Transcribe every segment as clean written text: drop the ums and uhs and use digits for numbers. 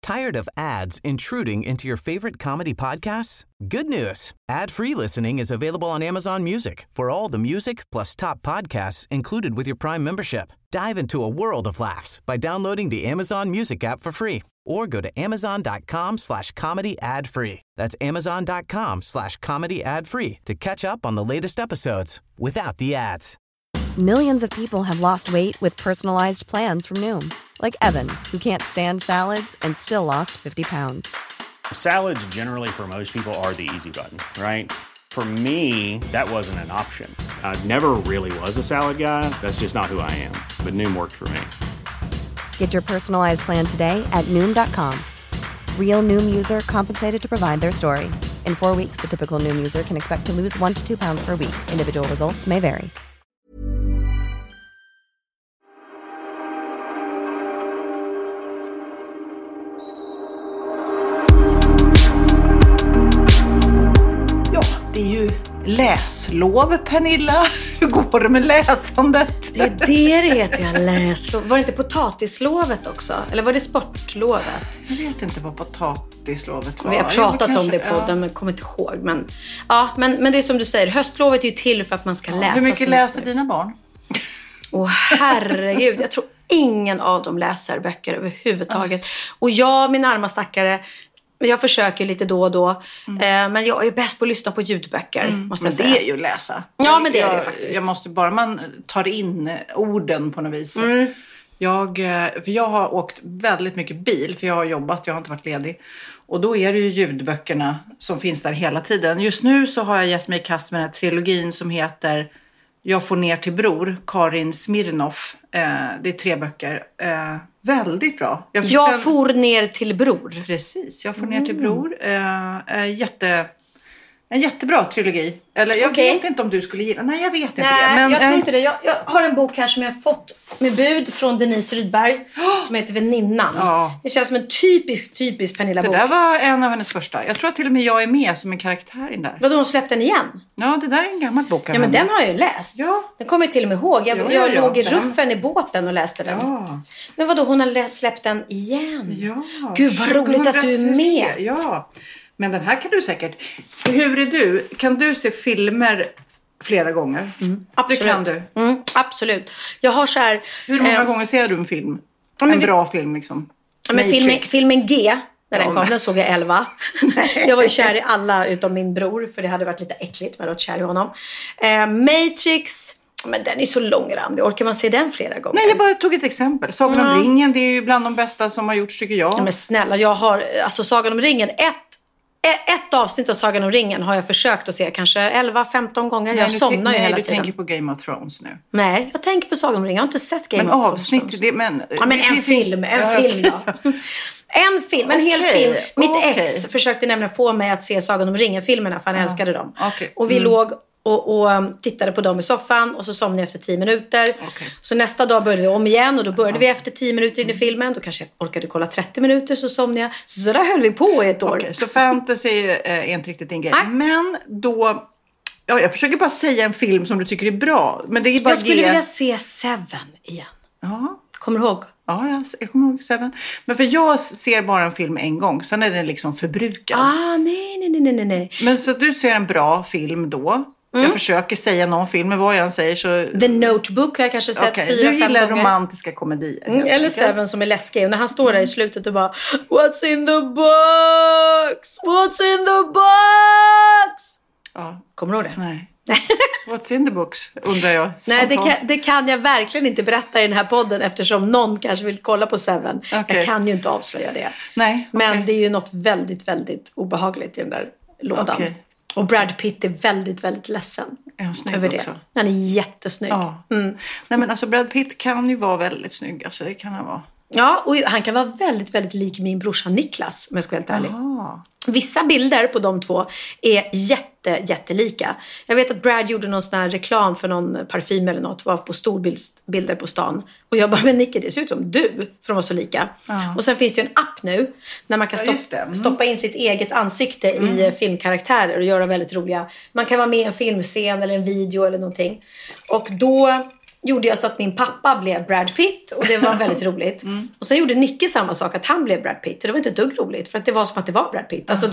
Tired of ads intruding into your favorite comedy podcasts? Good news. Ad-free listening is available on Amazon Music for all the music plus top podcasts included with your Prime membership. Dive into a world of laughs by downloading the Amazon Music app for free or go to amazon.com/comedy ad-free. That's amazon.com/comedy ad-free to catch up on the latest episodes without the ads. Millions of people have lost weight with personalized plans from Noom. Like Evan, who can't stand salads and still lost 50 pounds. Salads generally for most people are the easy button, right? For me, that wasn't an option. I never really was a salad guy. That's just not who I am. But Noom worked for me. Get your personalized plan today at Noom.com. Real Noom user compensated to provide their story. In 4 weeks, the typical Noom user can expect to lose 1 to 2 pounds per week. Individual results may vary. Det är ju läslov, Pernilla. Hur går det med läsandet? Det är det heter, jag läslov. Var det inte potatislovet också? Eller var det sportlovet? Jag vet inte vad potatislovet var. Vi har pratat om det på podden, men kommer inte ihåg. Men det är som du säger, höstlovet är ju till för att man ska läsa. Hur mycket läser dina barn? Herregud, jag tror ingen av dem läser böcker överhuvudtaget. Och jag, min arma stackare, jag försöker lite då och då. Men jag är bäst på att lyssna på ljudböcker, måste jag säga. Det är ju läsa. Ja, men det är det faktiskt. Jag måste bara, man tar in orden på något vis. Jag har åkt väldigt mycket bil, för jag har jobbat, jag har inte varit ledig. Och då är det ju ljudböckerna som finns där hela tiden. Just nu så har jag gett mig i kast med den här trilogin som heter Jag får ner till bror, Karin Smirnoff. Det är 3 böcker. Väldigt bra. Jag for ner till bror. Precis, jag får ner till bror. En jättebra trilogi. Eller jag vet inte om du skulle gilla. Nej, jag vet inte det. Men jag tror inte det. Jag har en bok här som jag har fått med bud från Denise Rydberg. Som heter Väninnan. Ja. Det känns som en typisk Pernilla-bok. Det där var en av hennes första. Jag tror att till och med jag är med som en karaktär i den där. Vadå, hon släppte den igen? Ja, det där är en gammal bok. Ja, men den har jag ju läst. Ja. Den kommer jag till och med ihåg. Jag låg i ruffen i båten och läste den. Ja. Men vadå, hon har släppt den igen? Ja. Gud, vad roligt att du är med. Ja. Men den här kan du säkert. Hur är du? Kan du se filmer flera gånger? Absolut. Det kan du. Absolut. Jag har så här... Hur många gånger ser du en film? En bra film liksom. Men filmen G, när den kom, den såg jag 11. Jag var ju kär i alla utom min bror, för det hade varit lite äckligt med att vara kär i honom. Matrix... Men den är så långrandig. Orkar man se den flera gånger? Nej, jag bara tog ett exempel. Sagan om ringen, det är ju bland de bästa som har gjorts, tycker jag. Ja, men snälla, jag har... Alltså Sagan om ringen, ett avsnitt av Sagan om ringen har jag försökt att se kanske 11-15 gånger. Jag somnar ju hela tiden. Du tänker på Game of Thrones nu. Nej, jag tänker på Sagan om ringen. Jag har inte sett Game of Thrones. Men en film då. En film, en hel film. Mitt ex försökte nämligen få mig att se Sagan om ringen-filmerna, för han älskade dem. Och vi låg och tittade på dem i soffan, och så somnade jag efter 10 minuter. Så nästa dag började vi om igen, och då började vi efter 10 minuter in i filmen. Då kanske jag orkade kolla 30 minuter, så somnade jag. Så där höll vi på i ett år. Så fantasy är inte riktigt din grej. Men då... Ja, jag försöker bara säga en film som du tycker är bra. Men det är bara jag skulle vilja se Seven igen. Ja. Kommer du ihåg? Ja, jag kommer ihåg Seven. Men för jag ser bara en film en gång. Sen är den liksom förbrukad. Nej. Men så du ser en bra film då. Jag försöker säga någon film, men vad jag än säger så... The Notebook har jag kanske sett 4-5 gånger. Du gillar romantiska komedier. Eller Seven som är läskig. Och när han står där i slutet och bara What's in the box? What's in the box? Ja. Kommer du ihåg det? Nej. What's in the box, undrar jag. Nej, det kan jag verkligen inte berätta i den här podden, eftersom någon kanske vill kolla på Seven. Jag kan ju inte avslöja det. Nej. Men det är ju något väldigt, väldigt obehagligt i den där lådan. Och Brad Pitt är väldigt, väldigt ledsen över det. Också. Han är jättesnygg. Ja. Nej, men alltså Brad Pitt kan ju vara väldigt snygg. Alltså det kan han vara. Ja, och han kan vara väldigt, väldigt lik min brorsa Niklas, om jag ska vara helt ärlig. Vissa bilder på de två är jättelika. Jag vet att Brad gjorde någon sån här reklam för någon parfym eller något. Var på storbilder på stan. Och jag bara, men Nicke, det ser ut som du. För de var så lika. Och sen finns det ju en app nu. När man kan stoppa in sitt eget ansikte i filmkaraktärer. Och göra väldigt roliga. Man kan vara med i en filmscen eller en video eller någonting. Och då gjorde jag så att min pappa blev Brad Pitt. Och det var väldigt roligt. Och sen gjorde Nicke samma sak, att han blev Brad Pitt. Så det var inte ett dugg roligt, för att det var som att det var Brad Pitt. Alltså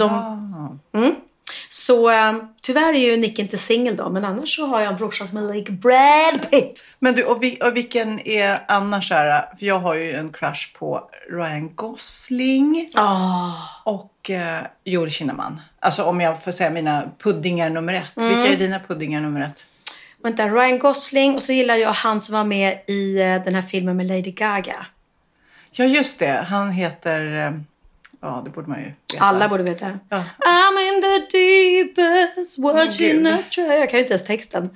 Så tyvärr är ju Nicke inte singel då. Men annars så har jag en brorsa som är like Brad Pitt. Men du, och vilken är annars här? För jag har ju en crush på Ryan Gosling. Och Joel Kinnaman. Alltså om jag får säga mina puddingar nummer 1. Vilka är dina puddingar nummer 1? Vänta, Ryan Gosling. Och så gillar jag han som var med i den här filmen med Lady Gaga. Ja, just det. Han heter... Ja, det borde man ju veta. Alla borde veta. Ja. I'm in the deepest watching us try. Jag kan ju inte ens texten.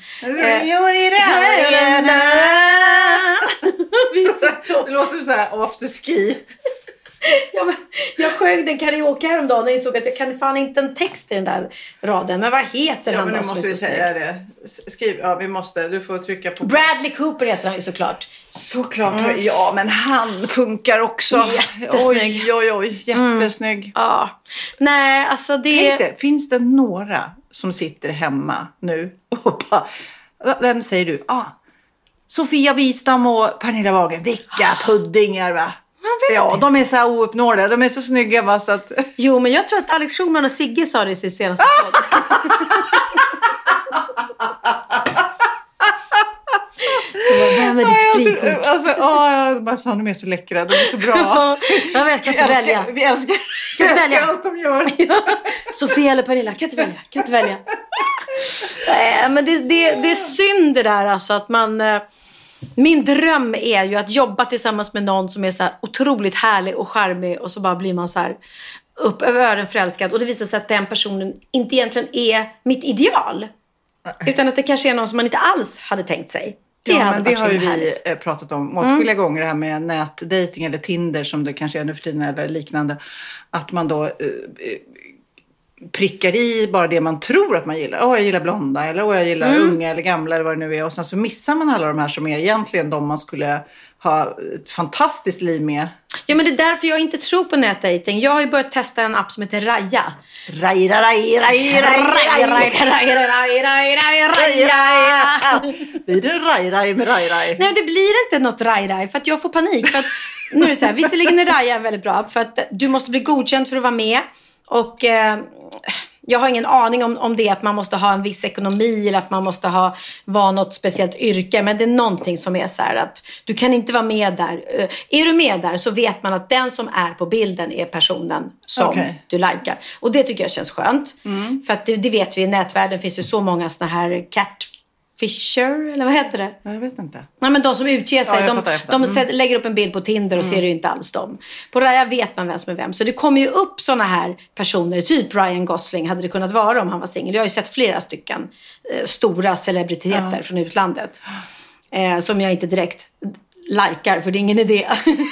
Det låter så här afterski. Ja, men jag sjöng den karaoke häromdagen och insåg att jag kan fan inte en text i den där raden. Men vad heter han då som är så säga det. Skriv, vi måste. Du får trycka på. Bradley Cooper heter han ju såklart. Såklart. Ja, men han funkar också. Jättesnygg. Oj, jättesnygg. Ja. Nej, alltså det... Tänk det, finns det några som sitter hemma nu och bara... Vem säger du? Sofia Wistam och Pernilla Wagen. Vilka puddingar, va? Ja, de är så här ouppnåeliga. De är så snygga, va, så att... Jo, men jag tror att Alex Schulman och Sigge sa det i sin senaste podd. Vem är ditt frikort? Alltså, jag bara sa, de är så läckra. De är så bra. Jag vet, kan inte välja. Vi älskar allt de gör. Sofia eller Pernilla, kan inte välja. Nej, men det är synd det där, alltså, att man... Min dröm är ju att jobba tillsammans med någon som är så här otroligt härlig och charmig, och så bara blir man så här upp över öronen förälskad, och det visar sig att den personen inte egentligen är mitt ideal, utan att det kanske är någon som man inte alls hade tänkt sig. Det har ju vi pratat om åtskilliga gånger, det här med nätdating eller Tinder som det kanske är nu för tiden eller liknande, att man då prickar i bara det man tror att man gillar. Jag gillar blonda, eller jag gillar unga eller gamla, eller vad det nu är. Och sen så missar man alla de här som är egentligen de man skulle ha ett fantastiskt liv med. Ja, men det är därför jag inte tror på nätdating. Jag har ju börjat testa en app som heter Raya. Blir det Raj med Raj? Nej, det blir inte något Raj, för att jag får panik. För att, nu är det så här, visserligen är Raya en väldigt bra app, för att du måste bli godkänd för att vara med. Och jag har ingen aning om det, att man måste ha en viss ekonomi eller att man måste vara något speciellt yrke. Men det är någonting som är så här att du kan inte vara med där. Är du med där så vet man att den som är på bilden är personen som du likar. Och det tycker jag känns skönt. För att det vet vi, i nätvärlden finns ju så många såna här catfisher, eller vad heter det? Jag vet inte. Nej, men de som utger sig, de lägger upp en bild på Tinder och ser det ju inte alls dem. På Raya vet man vem som är vem. Så det kommer ju upp såna här personer, typ Ryan Gosling hade det kunnat vara om han var singel. Jag har ju sett flera stycken stora celebriteter från utlandet. Som jag inte direkt likar, för det är ingen idé.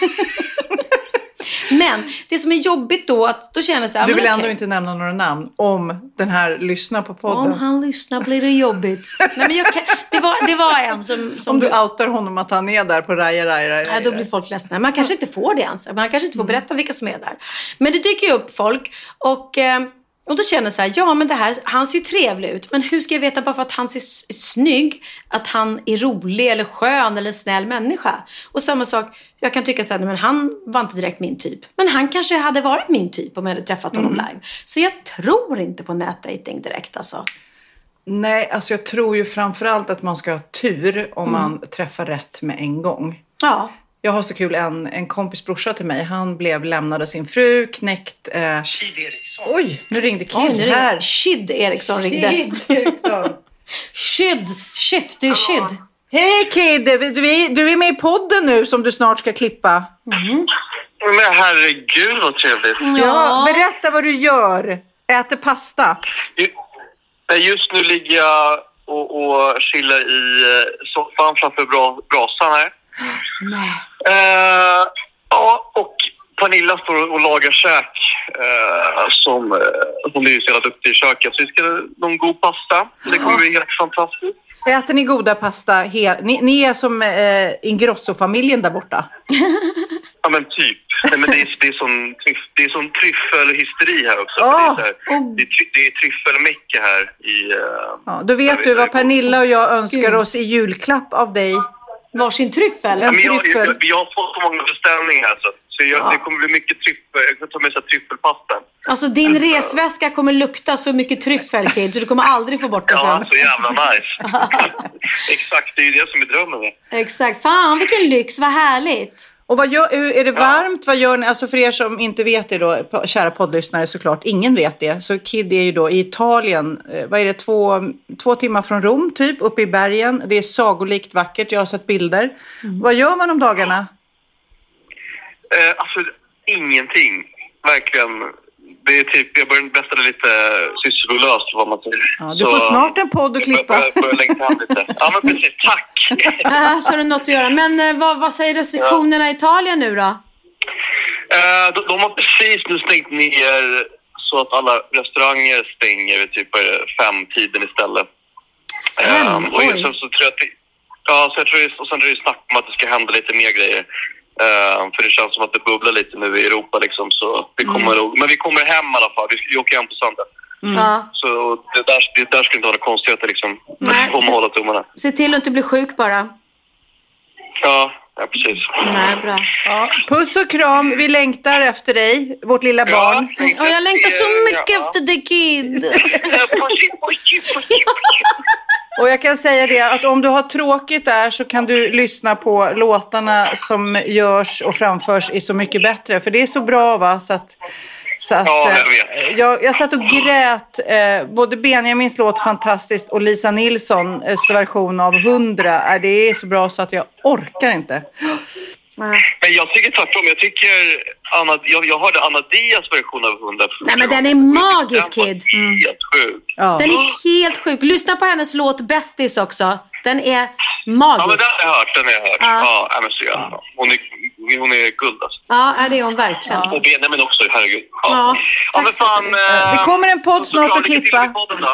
Men det som är jobbigt då, att då känner så här, du vill ändå inte nämna några namn om den här lyssnar på podden. Om han lyssnar blir det jobbigt. Nej, men det var en som om du outar honom att han är där på Raya. Ja, då blir folk ledsna. Man kanske inte får det ens. Man kanske inte får berätta vilka som är där. Men det dyker ju upp folk, och då känner jag så här, ja, men det här, han ser ju trevlig ut. Men hur ska jag veta bara för att han ser snygg att han är rolig eller skön eller snäll människa? Och samma sak, jag kan tycka så här, men han var inte direkt min typ. Men han kanske hade varit min typ om jag hade träffat honom live. Så jag tror inte på nätdating direkt, alltså. Nej, alltså jag tror ju framförallt att man ska ha tur om man träffar rätt med en gång. Ja. Jag har så kul, en kompis brorsa till mig. Han blev lämnad av sin fru, knäckt... Kid Eriksson. Oj, nu ringde Kid här. Kid Eriksson ringde. Kid Eriksson. Shit, det är Kid. Hej Kid, du är med i podden nu som du snart ska klippa. Men herregud vad trevligt. Ja, berätta vad du gör. Äter pasta. Just nu ligger jag och chillar i soffan framför brasan här. Nej. Ja, och Pernilla står och lagar käk som är ju så jävla duktig i köket. Så vi ska någon god pasta. Det kommer bli helt fantastiskt. Äter ni goda pasta? Ni är som Ingrosso-familjen där borta. Ja, men typ. Nej, men det är sån tryffelhysteri här också. Det är tryffelmäcke här i... Ja, då vet du vad Pernilla och jag önskar oss i julklapp av dig. Varsin tryffel? Ja, men jag har fått så många beställningar så det kommer bli mycket tryffel. Jag kan ta med sig tryffelpasta. Alltså din resväska kommer lukta så mycket tryffel, Kid, så du kommer aldrig få bort det sen. Ja, så jävla nice. Exakt, det är ju det som är drömmen. Exakt, fan vilken lyx, vad härligt. Och är det varmt? Vad gör ni? Alltså för er som inte vet det då, kära poddlyssnare såklart, ingen vet det. Så Kid är ju då i Italien, vad är det, 2 timmar från Rom typ, uppe i bergen. Det är sagolikt vackert, jag har sett bilder. Vad gör man om dagarna? Alltså ingenting, verkligen. Det är typ, jag börjar nästan lite sysslolöst vad man säger. Ja, du får snart en podd att klippa. Jag börjar längta hem lite. Ja men precis, tack. Så har du något att göra. Men vad säger restriktionerna i Italien nu då? De har precis nu stängt ner så att alla restauranger stänger vid typ 5-tiden istället. Och så tror jag att och sen är det snack om att det ska hända lite mer grejer. För det känns som att det bubblar lite nu i Europa liksom, så vi kommer men vi kommer hem i alla fall. Vi åker hem på söndag. Så det där ska inte ha några konstigheter liksom. Om man håller tummarna. Se till att inte bli sjuk bara. Ja, precis. Nej, bra. Ja, puss och kram, vi längtar efter dig, vårt lilla barn. Och jag längtar så mycket efter dig, Kid. Och jag kan säga det att om du har tråkigt där så kan du lyssna på låtarna som görs och framförs i Så mycket bättre. För det är så bra, va? Så att jag satt och grät. Både Benjamins låt fantastiskt och Lisa Nilssons version av 100. Det är så bra så att jag orkar inte. Men jag tycker tvärtom. Jag hörde Anna Diaz version av 100. Nej, men den är magisk, Kid. Helt sjuk. Ja. Den är helt sjuk. Lyssna på hennes låt Bästis också. Den är magisk. Ja, men den har jag hört. Ja, men så ja. Hon är guld alltså. Ja, det är hon verkligen. Och Benjamin också, herregud. Ja, men fan. Det kommer en podd snart att klippa.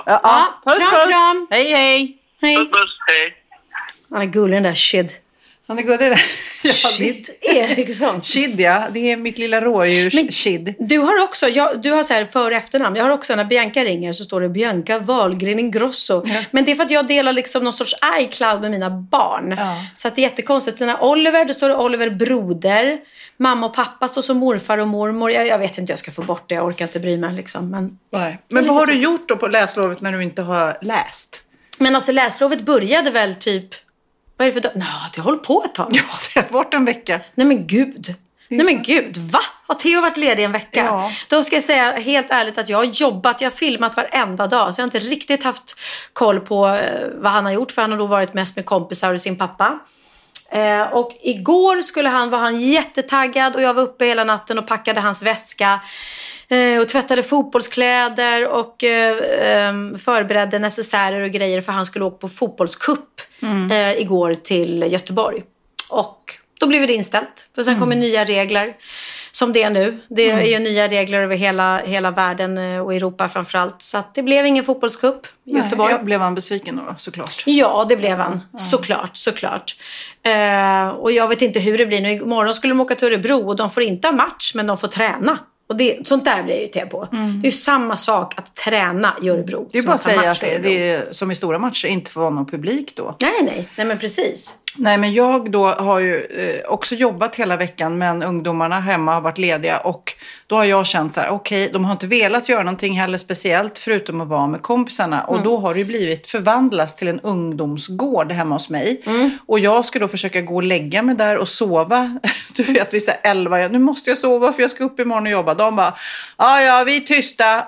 Kram. Hej. Puss, hej. Han är gullig den där Shid. Han är gullig där. Shid Eriksson. Shid, ja. Det är mitt lilla rådjurs Shid. Du har också, du har så här för- och efternamn. Jag har också, när Bianca ringer så står det Bianca Wahlgren Ingrosso. Ja. Men det är för att jag delar liksom någon sorts iCloud med mina barn. Ja. Så att det är jättekonstigt. Så när Oliver, då står det Oliver broder. Mamma och pappa står som morfar och mormor. Jag vet inte, jag ska få bort det. Jag orkar inte bry mig liksom. Men vad har du gjort då på läslovet när du inte har läst? Men alltså läslovet började väl typ... Vad är det för dag? Det har hållit på ett tag. Ja, det har varit en vecka. Nej men gud, va? Har Theo varit ledig en vecka? Ja. Då ska jag säga helt ärligt att jag har jobbat, jag har filmat varenda dag. Så jag har inte riktigt haft koll på vad han har gjort. För han har då varit mest med kompisar och sin pappa. Och igår var han jättetaggad och jag var uppe hela natten och packade hans väska. Och tvättade fotbollskläder och förberedde necessärer och grejer för han skulle åka på fotbollscup igår till Göteborg. Och då blev det inställt. För sen kommer nya regler som det är nu. Det är ju nya regler över hela världen och Europa framförallt. Så att det blev ingen fotbollscup i Göteborg. Blev han besviken då, såklart? Ja, det blev han. Såklart. Och jag vet inte hur det blir nu. Imorgon skulle de åka till Örebro och de får inte ha match men de får träna. Och sånt där blir jag ju till på. Det är ju samma sak att träna i Örebro. Det är bara att säga att det är som i stora matcher inte får vara någon publik då. Nej, men precis. Nej, men jag då har ju också jobbat hela veckan, men ungdomarna hemma har varit lediga och då har jag känt så här, okej, de har inte velat göra någonting heller speciellt förutom att vara med kompisarna och då har det blivit förvandlas till en ungdomsgård hemma hos mig och jag ska då försöka gå och lägga mig där och sova. Du vet, vi är 11, nu måste jag sova för jag ska upp imorgon och jobba. De bara, ja, vi är tysta.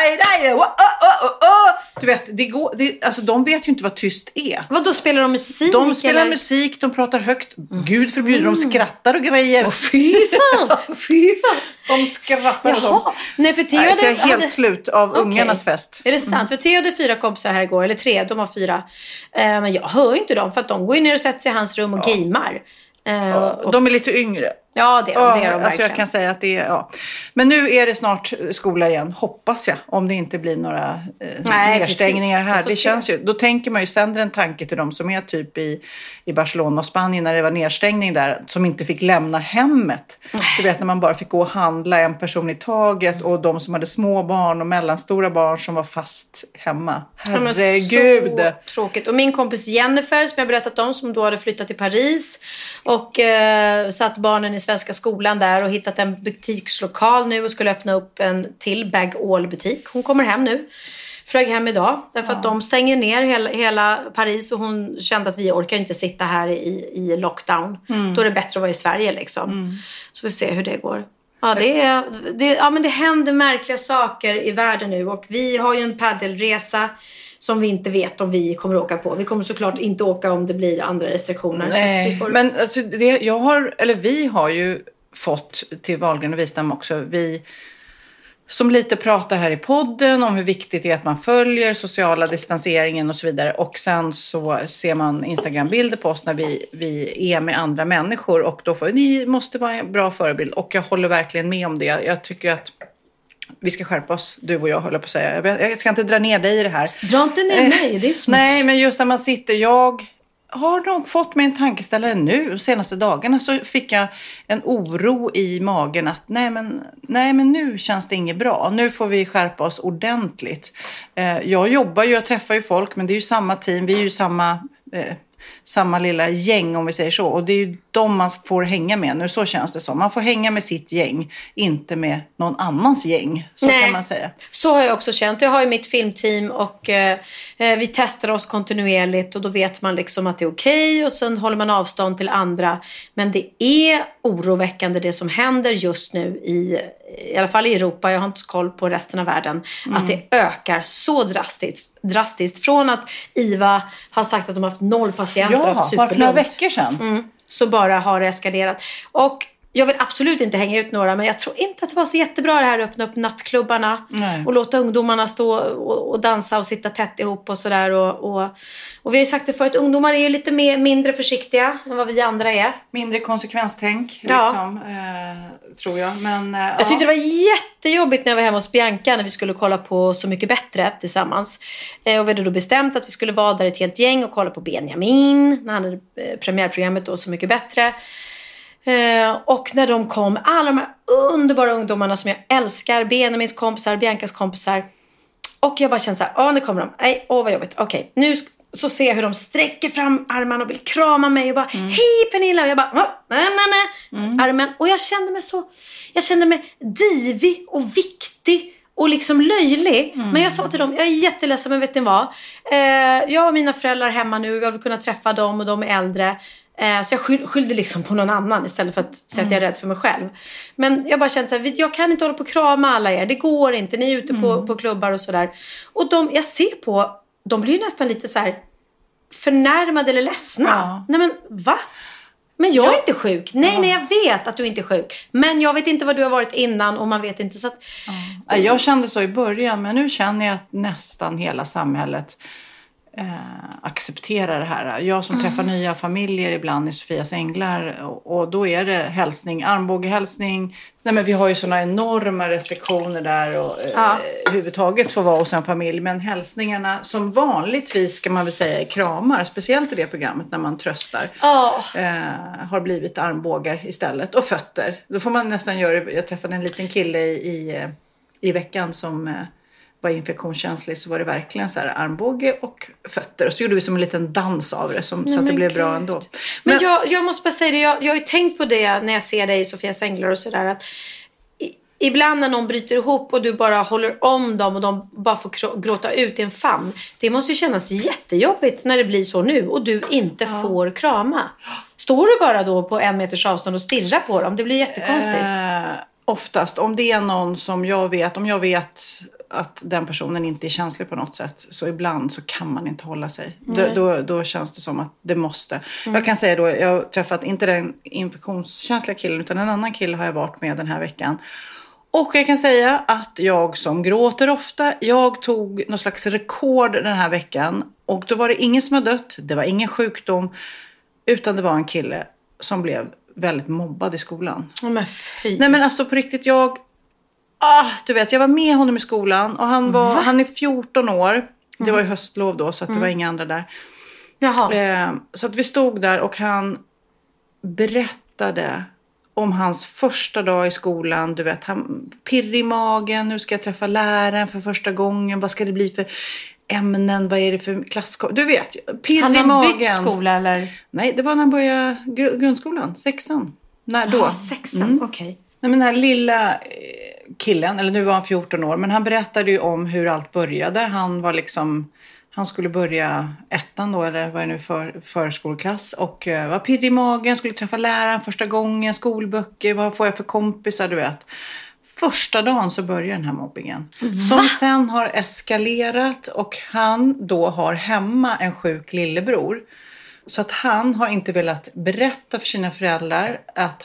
Du vet, alltså de vet ju inte vad tyst är. Vad då spelar de musik? De spelar musik, de pratar högt. Gud förbjuder, de skrattar och grejer. Fy fan. De skrattar och sånt. Nej, för Theo jag är helt slut av ungarnas fest. Är det sant? För Theo hade 4 kompisar här igår, eller 3, de har 4. Men jag hör inte dem för att de går in ner och sätter sig i hans rum och gamer. De är lite yngre. Ja, det är de verkligen. Alltså jag kan säga att det är, ja. Men nu är det snart skola igen, hoppas jag. Om det inte blir några nedstängningar här. Det känns ju, då tänker man ju, sänder en tanke till dem som är typ i Barcelona och Spanien när det var nedstängning där. Som inte fick lämna hemmet. Du vet när man bara fick gå och handla en person i taget. Och de som hade små barn och mellanstora barn som var fast hemma. Herregud. Så tråkigt. Och min kompis Jennifer som jag berättat om, som då hade flyttat till Paris. Och satt barnen i svenska skolan där och hittat en butikslokal nu och skulle öppna upp en till Bag All-butik. Hon kommer hem nu. Flög hem idag därför att de stänger ner hela Paris och hon kände att vi orkar inte sitta här i lockdown. Då är det bättre att vara i Sverige liksom. Så vi får se hur det går. Ja, men det händer märkliga saker i världen nu och vi har ju en paddelresa som vi inte vet om vi kommer åka på. Vi kommer såklart inte åka om det blir andra restriktioner. Nej, så att vi får... men alltså vi har ju fått till Wahlgren och Wistam också. Vi som lite pratar här i podden om hur viktigt det är att man följer sociala distanseringen och så vidare. Och sen så ser man Instagram-bilder på oss när vi är med andra människor. Och då ni måste vara en bra förebild. Och jag håller verkligen med om det. Jag tycker att vi ska skärpa oss, du och jag håller på att säga. Jag ska inte dra ner dig i det här. Dra inte ner mig, det är smuts. Nej, men just när man sitter, jag har nog fått mig en tankeställare nu. De senaste dagarna så fick jag en oro i magen att nej men nu känns det inget bra. Nu får vi skärpa oss ordentligt. Jag träffar ju folk, men det är ju samma team. Vi är ju samma lilla gäng om vi säger så. Och det är ju de man får hänga med nu, så känns det som. Man får hänga med sitt gäng, inte med någon annans gäng. Så kan man säga. Så har jag också känt. Jag har ju mitt filmteam och vi testar oss kontinuerligt och då vet man liksom att det är okej och sen håller man avstånd till andra. Men det är oroväckande det som händer just nu i alla fall i Europa, jag har inte så koll på resten av världen, att det ökar så drastiskt. Från att IVA har sagt att de har haft 0 patienter och haft superlugnt. Bara för några veckor sedan. Så bara har det eskalerat. Och jag vill absolut inte hänga ut några, men jag tror inte att det var så jättebra det här att öppna upp nattklubbarna och låta ungdomarna stå och dansa och sitta tätt ihop och sådär. Och vi har ju sagt det för att ungdomar är lite mindre försiktiga än vad vi andra är. Mindre konsekvenstänk, liksom, tror jag. Men, jag tyckte det var jättejobbigt när jag var hemma hos Bianca när vi skulle kolla på Så mycket bättre tillsammans. Och vi hade då bestämt att vi skulle vara där ett helt gäng och kolla på Benjamin när han hade premiärprogrammet då Så mycket bättre. Och när de kom, alla de här underbara ungdomarna som jag älskar, Benjamins kompisar, Biancas kompisar, och jag bara kände så här, nu kommer de, nej, vad jobbigt, okej, nu så ser jag hur de sträcker fram armarna och vill krama mig och bara, hej Pernilla, och jag bara, nej, armen, och jag kände mig divig och viktig och liksom löjlig. Men jag sa till dem, jag är jätteledsen, men vet ni vad? Jag och mina föräldrar hemma nu, jag vill kunna träffa dem och de är äldre. Så jag skyllde liksom på någon annan istället för att säga att jag är rädd för mig själv. Men jag bara kände så här, jag kan inte hålla på och krama alla er. Det går inte, ni är ute på klubbar och sådär. Och jag ser på, de blir ju nästan lite så här förnärmade eller ledsna. Ja. Nej men, va? Men jag är inte sjuk. Nej, jag vet att du inte är sjuk. Men jag vet inte vad du har varit innan och man vet inte. Så att, jag kände så i början, men nu känner jag att nästan hela samhället accepterar det här. Jag som träffar nya familjer ibland i Sofias änglar, och då är det hälsning, armbågehälsning. Nej, men vi har ju såna enorma restriktioner där och överhuvudtaget får vara hos en familj, men hälsningarna som vanligtvis ska man väl säga kramar, speciellt i det programmet när man tröstar, har blivit armbågar istället, och fötter. Då får man nästan göra, jag träffade en liten kille i veckan som var infektionskänslig, så var det verkligen så här armbåge och fötter. Och så gjorde vi som en liten dans av det, så att det blev bra ändå. Men jag måste bara säga det, jag har ju tänkt på det när jag ser dig i Sofias änglar och sådär, att ibland när någon bryter ihop och du bara håller om dem och de bara får gråta ut i en famn. Det måste ju kännas jättejobbigt när det blir så nu och du inte får krama. Står du bara då på 1 meters avstånd och stirrar på dem? Det blir jättekonstigt. Oftast, om det är någon som jag vet, om jag vet att den personen inte är känslig på något sätt, så ibland så kan man inte hålla sig. Då känns det som att det måste. Jag kan säga då, jag har träffat inte den infektionskänsliga killen, utan en annan kille har jag varit med den här veckan. Och jag kan säga att jag som gråter ofta, jag tog någon slags rekord den här veckan. Och då var det ingen som har dött, det var ingen sjukdom, utan det var en kille som blev väldigt mobbad i skolan. Men fy. Nej men alltså på riktigt, jag var med honom i skolan. Och han är 14 år. Det var ju höstlov då, så att det var inga andra där. Jaha. Så att vi stod där och han berättade om hans första dag i skolan. Du vet, han pirr i magen. Nu ska jag träffa läraren för första gången. Vad ska det bli för ämnen? Vad är det för klass? Du vet, pirr i magen. Han bytt skola eller? Nej, det var när han började grundskolan. 6:an. När då? 6:an, okej. Nej, men den här lilla killen, eller nu var han 14 år. Men han berättade ju om hur allt började. Han skulle börja 1:an då, eller vad är det nu för förskoleklass. Och var pirr i magen, skulle träffa läraren första gången, skolböcker, vad får jag för kompisar, du vet. Första dagen så börjar den här mobbingen. Som sen har eskalerat och han då har hemma en sjuk lillebror. Så att han har inte velat berätta för sina föräldrar att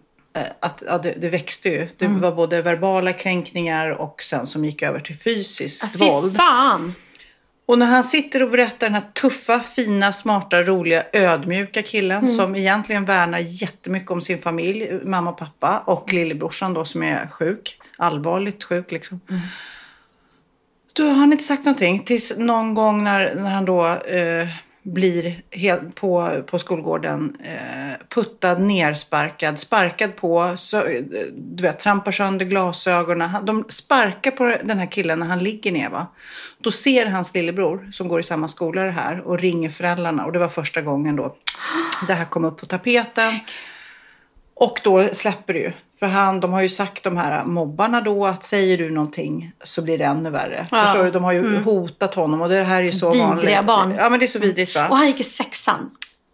det växte ju. Det var både verbala kränkningar och sen som gick över till fysiskt våld. Fan! Och när han sitter och berättar den här tuffa, fina, smarta, roliga, ödmjuka killen som egentligen värnar jättemycket om sin familj, mamma och pappa och lillebrorsan då som är sjuk, allvarligt sjuk liksom. Då har han inte sagt någonting tills någon gång när han då blir på skolgården puttad, sparkad på, så, du vet, trampar sönder glasögonen. De sparkar på den här killen när han ligger ner, va? Då ser hans lillebror som går i samma skola det här och ringer föräldrarna, och det var första gången då det här kom upp på tapeten. Och då släpper det ju. För de har ju sagt, de här mobbarna då, att säger du någonting så blir det ännu värre. Ja. Förstår du? De har ju hotat honom och det här är ju så vanligt. Vidriga barn. Ja, men det är så vidrigt, va? Och han gick i 6:an.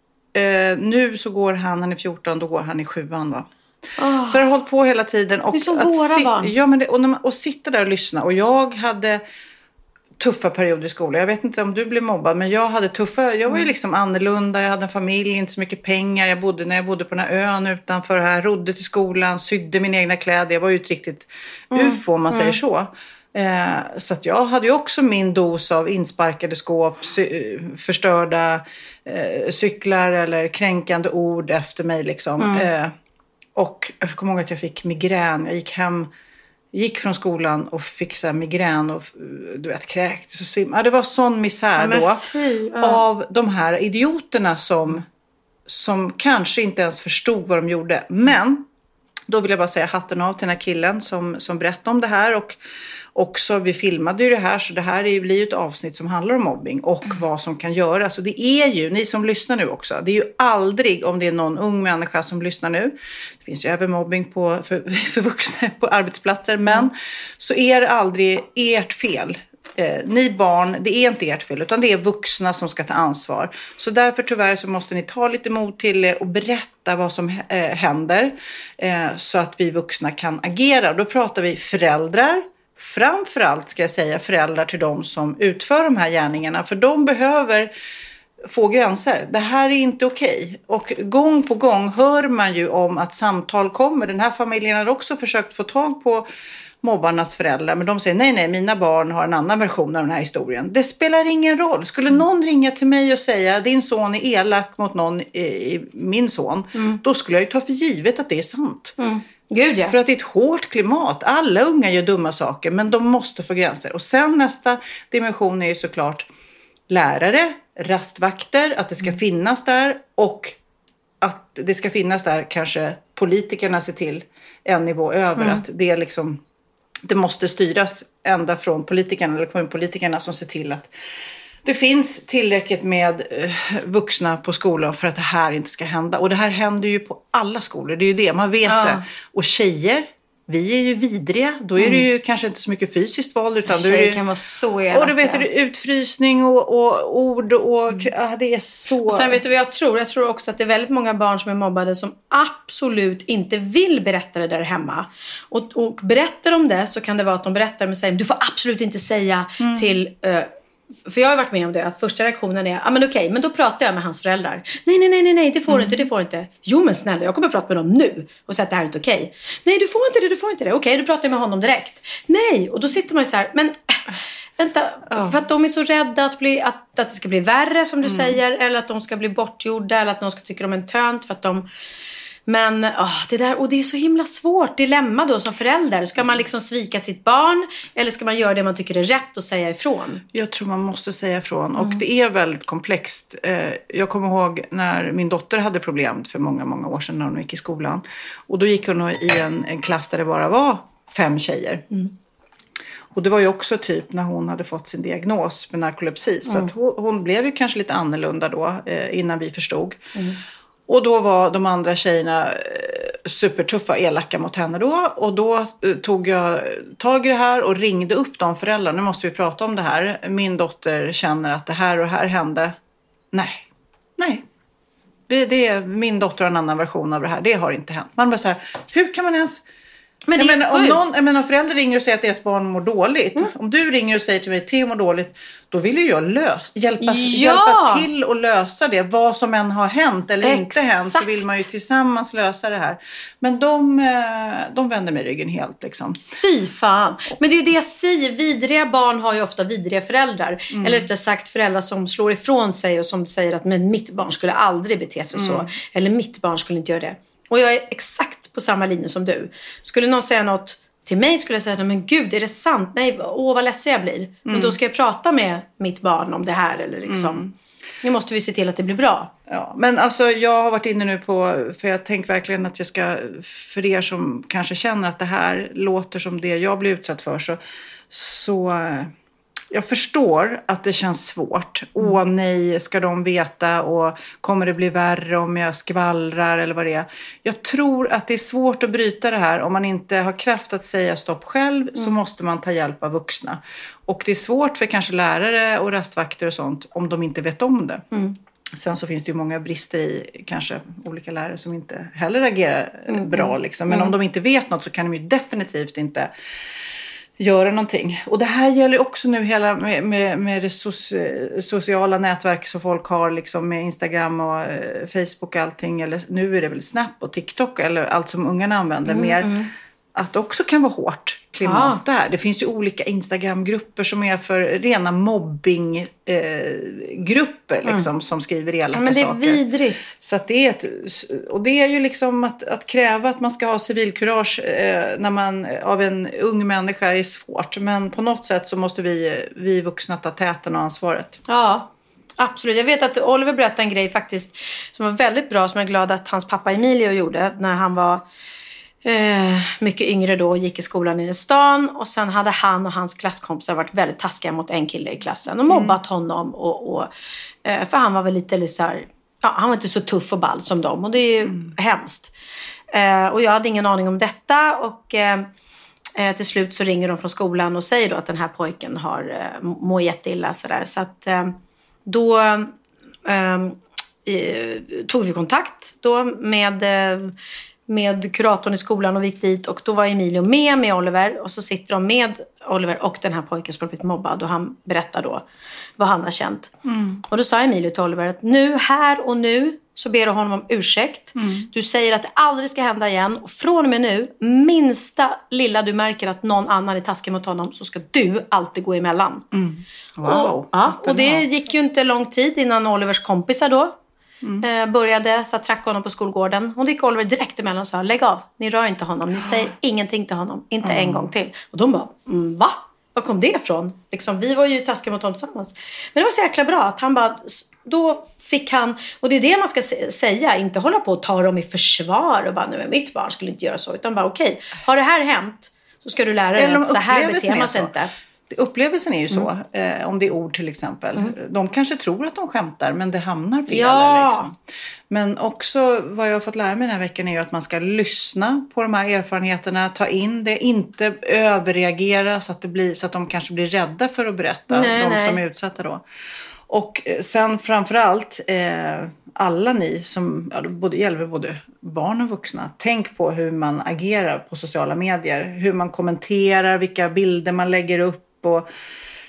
Nu så går han är 14, då går han i 7:an, va? Så jag har hållit på hela tiden. Och det är som våra barn. Ja, men och sitta där och lyssna. Och jag hade tuffa perioder i skolan. Jag vet inte om du blev mobbad, men jag hade jag var ju liksom annorlunda. Jag hade en familj, inte så mycket pengar. När jag bodde på den här ön utanför här, rodde till skolan, sydde mina egna kläder. Jag var ju ett riktigt ufo, om man säger så. Så att jag hade ju också min dos av insparkade skåp, förstörda cyklar eller kränkande ord efter mig liksom. Och jag kommer ihåg att jag fick migrän. Jag gick från skolan och fick så här migrän och du vet, kräktes och svimmade. Det var sån misär då av de här idioterna som kanske inte ens förstod vad de gjorde. Men då vill jag bara säga hatten av till den här killen som berättade om det här. Och också, vi filmade ju det här, så det här blir ju ett avsnitt som handlar om mobbing och vad som kan göras. Och det är ju, ni som lyssnar nu också, det är ju aldrig, om det är någon ung människa som lyssnar nu, det finns ju även mobbing för vuxna på arbetsplatser, men så är det aldrig ert fel. Ni barn, det är inte ert fel, utan det är vuxna som ska ta ansvar. Så därför tyvärr så måste ni ta lite mod till er och berätta vad som händer, så att vi vuxna kan agera. Då pratar vi föräldrar. Framförallt ska jag säga föräldrar till de som utför de här gärningarna. För de behöver få gränser. Det här är inte okej. Och gång på gång hör man ju om att samtal kommer. Den här familjen har också försökt få tag på mobbarnas föräldrar. Men de säger nej, mina barn har en annan version av den här historien. Det spelar ingen roll. Skulle någon ringa till mig och säga din son är elak mot någon i min son. Då skulle jag ju ta för givet att det är sant. Gud, ja. För att det är ett hårt klimat. Alla unga gör dumma saker, men de måste få gränser. Och sen nästa dimension är ju såklart lärare, rastvakter, att det ska finnas där. Och att det ska finnas där kanske politikerna ser till en nivå över. Att det är liksom, det måste styras ända från politikerna eller kommunpolitikerna som ser till att det finns tillräckligt med vuxna på skolan för att det här inte ska hända. Och det här händer ju på alla skolor. Det är ju det, man vet det. Och tjejer, vi är ju vidriga. Då är det ju kanske inte så mycket fysiskt våld. Utan tjejer kan vara så elaka. Och då vet du, utfrysning och ord och det är så. Och sen vet du vad jag tror? Jag tror också att det är väldigt många barn som är mobbade som absolut inte vill berätta det där hemma. Och berättar de det så kan det vara att de berättar med sig, du får absolut inte säga till... För jag har varit med om det, att första reaktionen är men okej, men då pratar jag med hans föräldrar. Nej, det får inte. Jo, men snälla, jag kommer att prata med dem nu och säga att det här är inte okej. Nej, du får inte det. Okej, du pratar med honom direkt. Nej, och då sitter man ju så här, men vänta, för att de är så rädda att det ska bli värre som du säger, eller att de ska bli bortgjorda, eller att någon ska tycka de är en tönt för att de Men det där, och det är så himla svårt dilemma då som förälder. Ska man liksom svika sitt barn eller ska man göra det man tycker är rätt och säga ifrån? Jag tror man måste säga ifrån och det är väldigt komplext. Jag kommer ihåg när min dotter hade problem för många, många år sedan när hon gick i skolan. Och då gick hon i en klass där det bara var 5 tjejer. Och det var ju också typ när hon hade fått sin diagnos med narkolepsi. Så att hon blev ju kanske lite annorlunda då innan vi förstod. Och då var de andra tjejerna supertuffa, elaka mot henne då. Och då tog jag tag i det här och ringde upp de föräldrarna. Nu måste vi prata om det här. Min dotter känner att det här och det här hände. Nej. Det är, min dotter har en annan version av det här. Det har inte hänt. Man bara så här, hur kan man ens... Men det är om föräldrar ringer och säger att deras barn mår dåligt. Om du ringer och säger till mig att Theo mår dåligt. Då vill ju jag hjälpa till att lösa det. Vad som än har hänt eller inte hänt. Så vill man ju tillsammans lösa det här. Men de vänder mig ryggen helt liksom. Fy fan. Men det är ju det jag säger. Vidriga barn har ju ofta vidriga föräldrar. Eller rättare sagt föräldrar som slår ifrån sig. Och som säger att men mitt barn skulle aldrig bete sig så. Eller mitt barn skulle inte göra det. Och jag är exakt på samma linje som du. Skulle någon säga något till mig skulle jag säga, men gud, är det sant? Nej, vad ledsen jag blir. Men då ska jag prata med mitt barn om det här. Eller liksom. Nu måste vi se till att det blir bra. Ja, men alltså jag har varit inne nu på, för jag tänker verkligen att jag ska, för er som kanske känner att det här låter som det jag blir utsatt för, så jag förstår att det känns svårt. Nej, ska de veta och kommer det bli värre om jag skvallrar eller vad det är. Jag tror att det är svårt att bryta det här. Om man inte har kraft att säga stopp själv så måste man ta hjälp av vuxna. Och det är svårt för kanske lärare och rastvakter och sånt om de inte vet om det. Sen så finns det ju många brister i kanske olika lärare som inte heller agerar bra liksom. Men om de inte vet något så kan de ju definitivt inte göra någonting. Och det här gäller också nu hela med det sociala nätverk som folk har liksom med Instagram och Facebook och allting. Eller nu är det väl Snap och TikTok eller allt som ungarna använder mer. Att det också kan vara hårt klimat där. Det finns ju olika Instagram-grupper som är för rena mobbing-grupper liksom, som skriver elaka saker. Men det är vidrigt. Så att det är och det är ju liksom att kräva att man ska ha civilkurage när man av en ung människa är svårt. Men på något sätt så måste vi vuxna ta täten och ansvaret. Ja. Absolut. Jag vet att Oliver berättade en grej faktiskt som var väldigt bra, som jag är glad att hans pappa Emilio gjorde när han var mycket yngre då, gick i skolan i stan, och sen hade han och hans klasskompisar varit väldigt taskiga mot en kille i klassen och mobbat honom och för han var väl lite så här, han var inte så tuff och ball som dem, och det är ju hemskt. Och jag hade ingen aning om detta, och till slut så ringer de från skolan och säger då att den här pojken har mår jätteilla sådär, så att då tog vi kontakt då med kuratorn i skolan och gick dit, och då var Emilio med Oliver, och så sitter de med Oliver och den här pojken som har blivit mobbad, och han berättar då vad han har känt. Och då sa Emilio till Oliver att här och nu så ber du honom om ursäkt. Du säger att det aldrig ska hända igen, och från och med nu, minsta lilla du märker att någon annan är taskig mot honom, så ska du alltid gå emellan. Wow. Och det gick ju inte lång tid innan Olivers kompisar då började så tracka honom på skolgården. Och då gick Oliver direkt emellan och sa, lägg av, ni rör inte honom, ni säger ingenting till honom, inte en gång till. Och de bara, va? Var kom det ifrån? Liksom, vi var ju taskiga mot honom tillsammans. Men det var så jäkla bra att han bara, då fick han, och det är det man ska säga, inte hålla på och ta dem i försvar och bara, nu är mitt barn skulle inte göra så, utan bara okej, har det här hänt så ska du lära dig att så här beter man sig inte. Upplevelsen är ju så, om det är ord till exempel. De kanske tror att de skämtar, men det hamnar fel. Liksom. Men också vad jag har fått lära mig den här veckan är ju att man ska lyssna på de här erfarenheterna, ta in det, inte överreagera så att de kanske blir rädda för att berätta, som är utsatta då. Och sen framförallt alla ni som hjälper både barn och vuxna, tänk på hur man agerar på sociala medier, hur man kommenterar, vilka bilder man lägger upp, och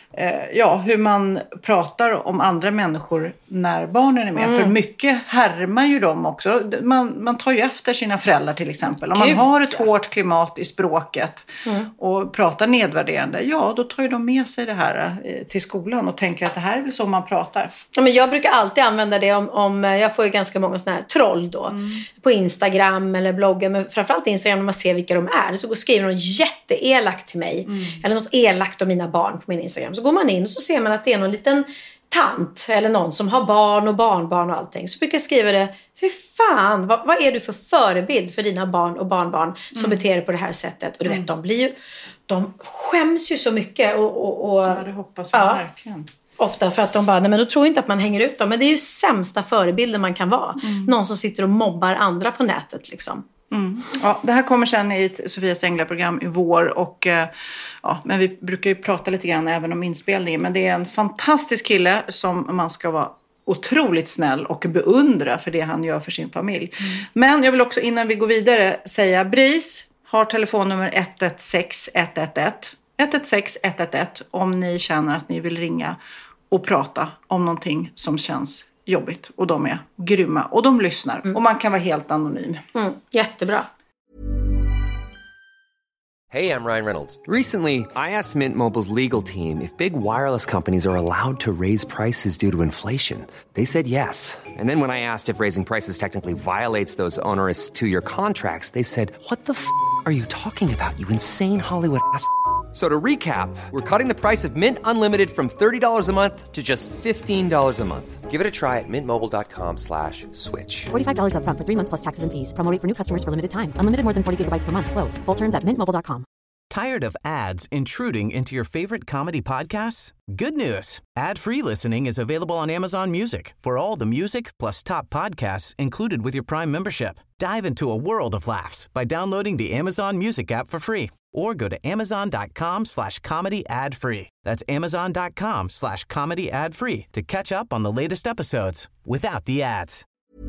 hur man pratar om andra människor när barnen är med. För mycket härmar ju dem också. Man tar ju efter sina föräldrar till exempel. Om man har ett hårt klimat i språket och pratar nedvärderande, då tar ju de med sig det här till skolan och tänker att det här är väl så man pratar. Ja, men jag brukar alltid använda det om jag får ju ganska många såna här troll då på Instagram eller bloggen, men framförallt Instagram när man ser vilka de är, så skriver de jätteelakt till mig eller något elakt om mina barn på min Instagram. Så går man in och så ser man att det är någon liten tant eller någon som har barn och barnbarn och allting. Så brukar jag skriva det, fy fan, vad är du för förebild för dina barn och barnbarn som beter dig på det här sättet? Och du vet, de skäms ju så mycket och det hoppas jag verkligen. Ofta för att de bara, nej men då tror jag inte att man hänger ut dem. Men det är ju sämsta förebilden man kan vara. Någon som sitter och mobbar andra på nätet liksom. Ja, det här kommer sen i ett Sofias Änglar-program i vår och men vi brukar ju prata lite grann även om inspelningen, men det är en fantastisk kille som man ska vara otroligt snäll och beundra för det han gör för sin familj. Men jag vill också innan vi går vidare säga, BRIS har telefonnummer 116-111 116-111 om ni känner att ni vill ringa och prata om någonting som känns jobbigt, och de är grymma och de lyssnar och man kan vara helt anonym. Jättebra. Hey, I'm Ryan Reynolds. Recently, I asked Mint Mobile's legal team if big wireless companies are allowed to raise prices due to inflation. They said yes. And then when I asked if raising prices technically violates those onerous 2-year contracts, they said, "What the f*** are you talking about, you insane Hollywood ass?" So to recap, we're cutting the price of Mint Unlimited from $30 a month to just $15 a month. Give it a try at mintmobile.com/switch. $45 up front for 3 months plus taxes and fees. Promo rate for new customers for limited time. Unlimited more than 40 gigabytes per month. Slows full terms at mintmobile.com. Tired of ads intruding into your favorite comedy podcasts? Good news. Ad-free listening is available on Amazon Music for all the music plus top podcasts included with your Prime membership. Dive into a world of laughs by downloading the Amazon Music app for free or go to amazon.com/comedy ad-free. That's amazon.com/comedy ad-free to catch up on the latest episodes without the ads.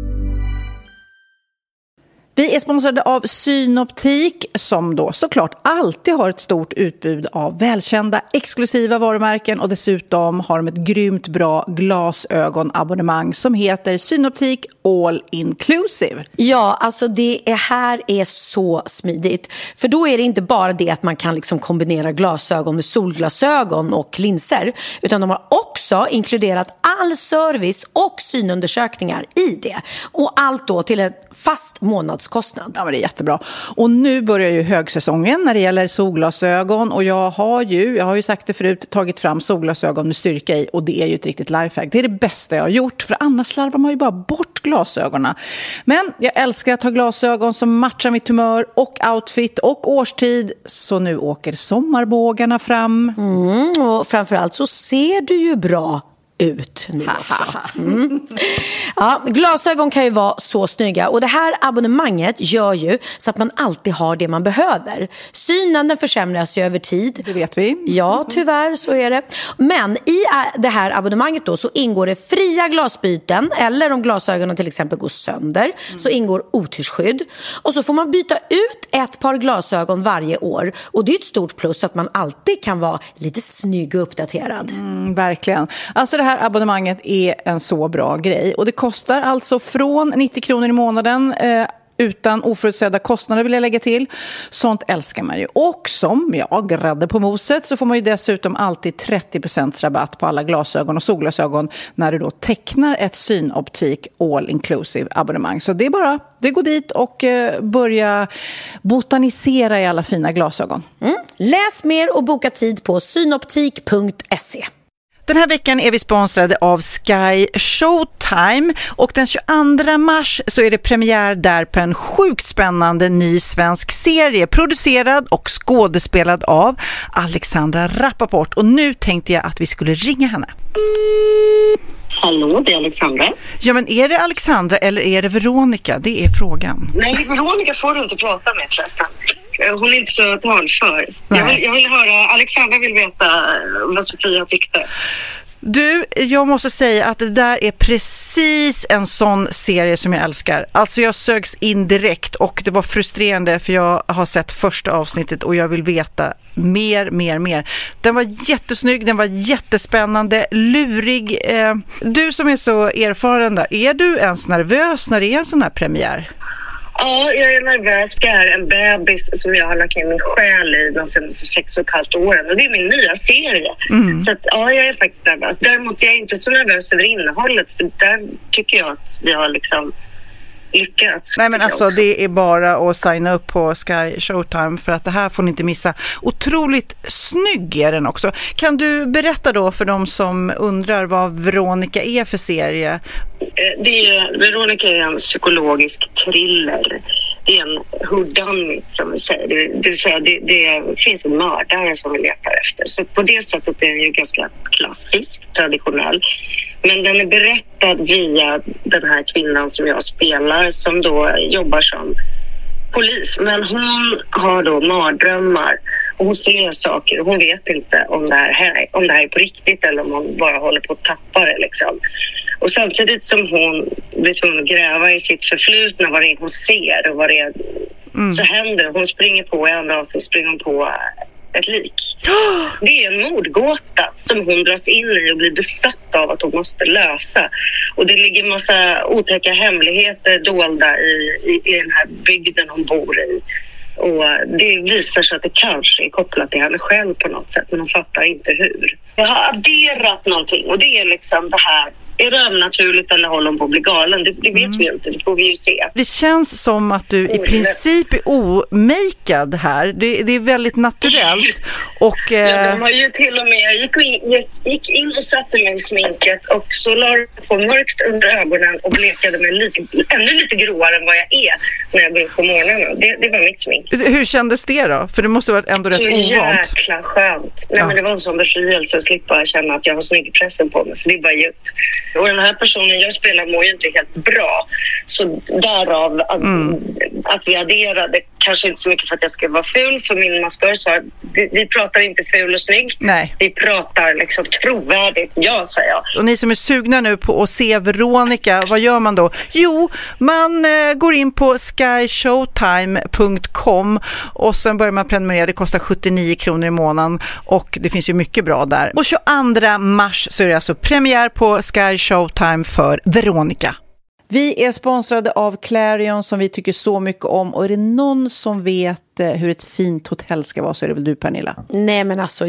Vi är sponsrade av Synoptik som då såklart alltid har ett stort utbud av välkända exklusiva varumärken och dessutom har de ett grymt bra glasögonabonnemang som heter Synoptik All Inclusive. Ja, alltså det här är så smidigt. För då är det inte bara det att man kan liksom kombinera glasögon med solglasögon och linser, utan de har också inkluderat all service och synundersökningar i det. Och allt då till en fast månadskostnad. Ja, men det är jättebra. Och nu börjar ju högsäsongen när det gäller solglasögon och jag har ju sagt det förut, tagit fram solglasögon med styrka i, och det är ju ett riktigt lifehack. Det är det bästa jag har gjort, för annars slarvar man ju bara bort glasögonen. Men jag älskar att ha glasögon som matchar mitt humör och outfit och årstid, så nu åker sommarbågarna fram. Och framförallt så ser du ju bra ut nu också. Ja, glasögon kan ju vara så snygga, och det här abonnemanget gör ju så att man alltid har det man behöver. Synen, den försämras ju över tid. Det vet vi. Ja, tyvärr så är det. Men i det här abonnemanget då så ingår det fria glasbyten, eller om glasögonen till exempel går sönder så ingår otyrsskydd. Och så får man byta ut ett par glasögon varje år, och det är ett stort plus att man alltid kan vara lite snygg och uppdaterad. Verkligen. Alltså det här abonnemanget är en så bra grej, och det kostar alltså från 90 kronor i månaden utan oförutsedda kostnader, vill jag lägga till. Sånt älskar man ju. Och som jag grädde på moset så får man ju dessutom alltid 30% rabatt på alla glasögon och solglasögon när du då tecknar ett Synoptik All Inclusive abonnemang. Så det är bara, det går dit och börja botanisera i alla fina glasögon. Läs mer och boka tid på synoptik.se. Den här veckan är vi sponsrade av Sky Showtime, och den 22 mars så är det premiär där på en sjukt spännande ny svensk serie producerad och skådespelad av Alexandra Rappaport, och nu tänkte jag att vi skulle ringa henne. Hallå, det är Alexandra. Ja, men är det Alexandra eller är det Veronica? Det är frågan. Nej, Veronica får du inte prata med förresten. Hon är inte så talför. Jag vill höra, Alexandra vill veta vad Sofia tyckte. Du, jag måste säga att det där är precis en sån serie som jag älskar. Alltså jag sögs in direkt och det var frustrerande för jag har sett första avsnittet och jag vill veta mer. Den var jättesnygg, den var jättespännande, lurig. Du som är så erfaren där, är du ens nervös när det är en sån här premiär? Ja, jag är nervös. Det är en bebis som jag har lagt ner min själ i de senaste 6,5 åren. Och det är min nya serie. Så att, ja, jag är faktiskt nervös. Däremot jag är inte så nervös över innehållet. För där tycker jag att vi har liksom lyckats. Nej, men alltså det är bara att signa upp på Sky Showtime för att det här får ni inte missa. Otroligt snygg är den också. Kan du berätta då för de som undrar vad Veronica är för serie? Veronica är en psykologisk thriller. Det är en whodunit som vi säger. Det vill säga det finns en mördare som vi letar efter. Så på det sättet är den ju ganska klassisk, traditionell. Men den är berättad via den här kvinnan som jag spelar som då jobbar som polis. Men hon har då mardrömmar och hon ser saker och hon vet inte om det här är på riktigt eller om hon bara håller på att tappa det liksom. Och samtidigt som hon blir tvungen att gräva i sitt förflutna, vad det är hon ser och vad det är, så händer det. Hon springer på i andra avsnitt, springer hon på ett lik. Det är en mordgåta som hon dras in i och blir besatt av att hon måste lösa. Och det ligger en massa otäcka hemligheter dolda i den här bygden hon bor i. Och det visar sig att det kanske är kopplat till henne själv på något sätt, men hon fattar inte hur. Jag har adderat någonting och det är liksom det här. Är det övernaturligt eller håller hon på att bli galen? Det vet vi inte, det får vi ju se. Det känns som att du i princip är omakead här. Det är väldigt naturellt. Och, ja, de har ju till och med, jag gick in och satte mig i sminket och så la jag på mörkt under ögonen och blekade mig ännu lite gråare än vad jag är när jag går upp på morgonen. Det var mitt smink. Hur kändes det då? För det måste ha varit ändå rätt ovant. Så jäkla skönt. Nej, men det var en sån befrielse att slippa känna att jag har snyggpressen på mig. För det är bara djupt. Och den här personen jag spelar mår ju inte helt bra. Så därav att vi adderade, kanske inte så mycket för att jag ska vara ful, för min maskör sa vi pratar inte ful och snygg. Nej. Vi pratar liksom trovärdigt, ja, säger jag. Och ni som är sugna nu på att se Veronica, vad gör man då? Jo, man går in på skyshowtime.com och sen börjar man prenumerera. Det kostar 79 kronor i månaden och det finns ju mycket bra där. Och 22 mars så är det alltså premiär på Sky Showtime för Veronica. Vi är sponsrade av Clarion som vi tycker så mycket om. Och är det någon som vet hur ett fint hotell ska vara så är det väl du, Pernilla? Nej, men alltså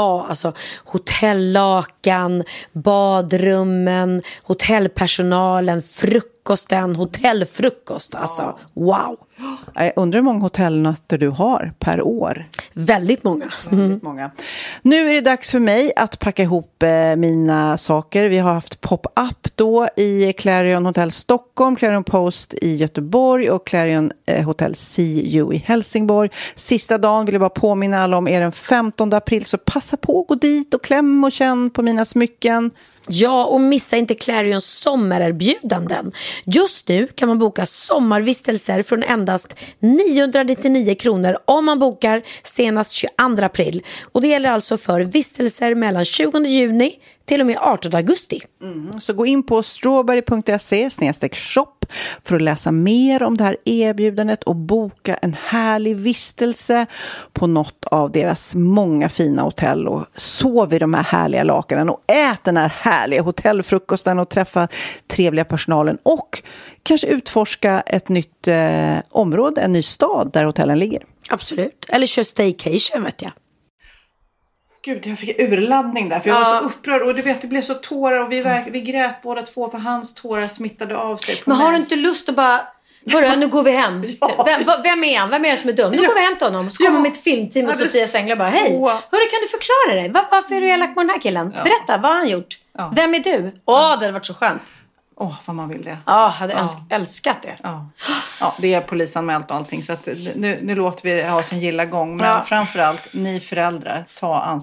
hotellakan, badrummen, hotellpersonalen, frukosten, hotellfrukost. Alltså, wow. Jag undrar hur många hotellnätter du har per år. Väldigt många. Väldigt många. Nu är det dags för mig att packa ihop mina saker. Vi har haft pop-up då i Clarion Hotel Stockholm, Clarion Post i Göteborg och Clarion Hotel CU i Helsingborg. Sista dagen vill jag bara påminna alla om är den 15 april, så passa på att gå dit och kläm och känn på mina smycken. Ja, och missa inte Clarions sommarerbjudanden. Just nu kan man boka sommarvistelser från endast 999 kronor om man bokar senast 22 april. Och det gäller alltså för vistelser mellan 20 juni till och med 18 augusti. Så gå in på strawberry.se/shop för att läsa mer om det här erbjudandet och boka en härlig vistelse på något av deras många fina hotell och sov i de här härliga lakanen och ät den här härliga hotellfrukosten och träffa trevliga personalen och kanske utforska ett nytt område, en ny stad där hotellen ligger. Absolut. Eller kör staycation, vet jag. Gud, jag fick urladdning där. För jag var så upprörd. Och du vet, det blev så tårar. Och vi grät båda två. För hans tårar smittade av sig på Men mig. har du inte lust att bara... Hörru, nu går vi hem. Ja. Vem är han? Vem är det som är dum? Nu går vi hem till honom. Så kommer mitt filmteam och Sofia Sängler bara, hej. Hörru, kan du förklara dig? Varför är du elak på den här killen? Ja. Berätta, vad har han gjort? Ja. Vem är du? Det hade varit så skönt. Vad man vill det. Hade älskat det. Ja, det är polisanmält och allting. Så att nu låter vi ha sin gilla gång. Men framförallt, ni föräldrar, ta ansvar.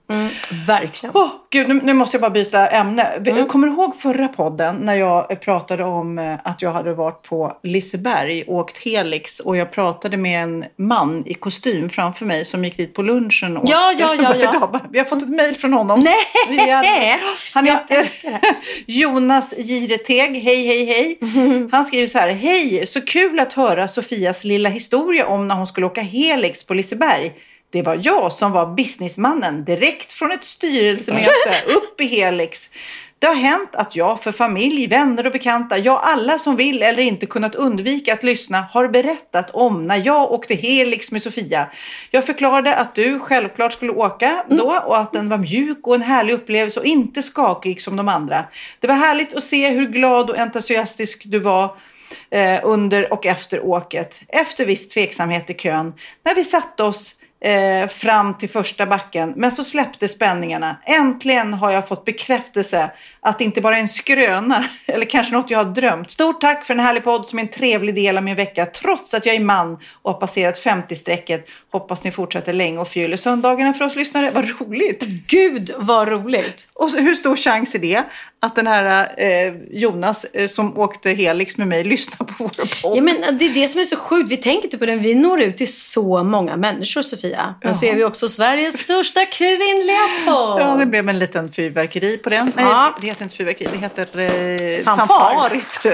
Verkligen. Gud, nu måste jag bara byta ämne. Jag kommer ihåg förra podden när jag pratade om att jag hade varit på Liseberg och åkt Helix. Och jag pratade med en man i kostym framför mig som gick dit på lunchen. Och Ja. Vi har fått ett mejl från honom. Nej, Han jag heter älskar det. Jonas Gireteg. Hej. Han skriver så här: hej, så kul att höra Sofias lilla historia om när hon skulle åka Helix på Liseberg. Det var jag som var businessmannen direkt från ett styrelsemöte upp i Helix. Det har hänt att jag för familj, vänner och bekanta, alla som vill eller inte kunnat undvika att lyssna, har berättat om när jag åkte Helix med Sofia. Jag förklarade att du självklart skulle åka då och att den var mjuk och en härlig upplevelse och inte skakig som de andra. Det var härligt att se hur glad och entusiastisk du var under och efter åket. Efter viss tveksamhet i kön. När vi satte oss fram till första backen. Men så släppte spänningarna. Äntligen har jag fått bekräftelse att det inte bara är en skröna eller kanske något jag har drömt. Stort tack för en härlig podd som är en trevlig del av min vecka. Trots att jag är man och har passerat 50-strecket. Hoppas ni fortsätter länge och fyller söndagarna för oss lyssnare. Vad roligt! Gud, vad roligt! Och så, hur stor chans är det att den här Jonas som åkte Helix med mig lyssnar på vår podd? Ja, men det är det som är så sjukt. Vi tänker inte på den. Vi når ut till så många människor, Sofia. Men så är vi också Sveriges största kvinnliga podd. Ja, det blev en liten fyrverkeri på den. Nej, det heter inte fyrverkeri. Det heter fanfar.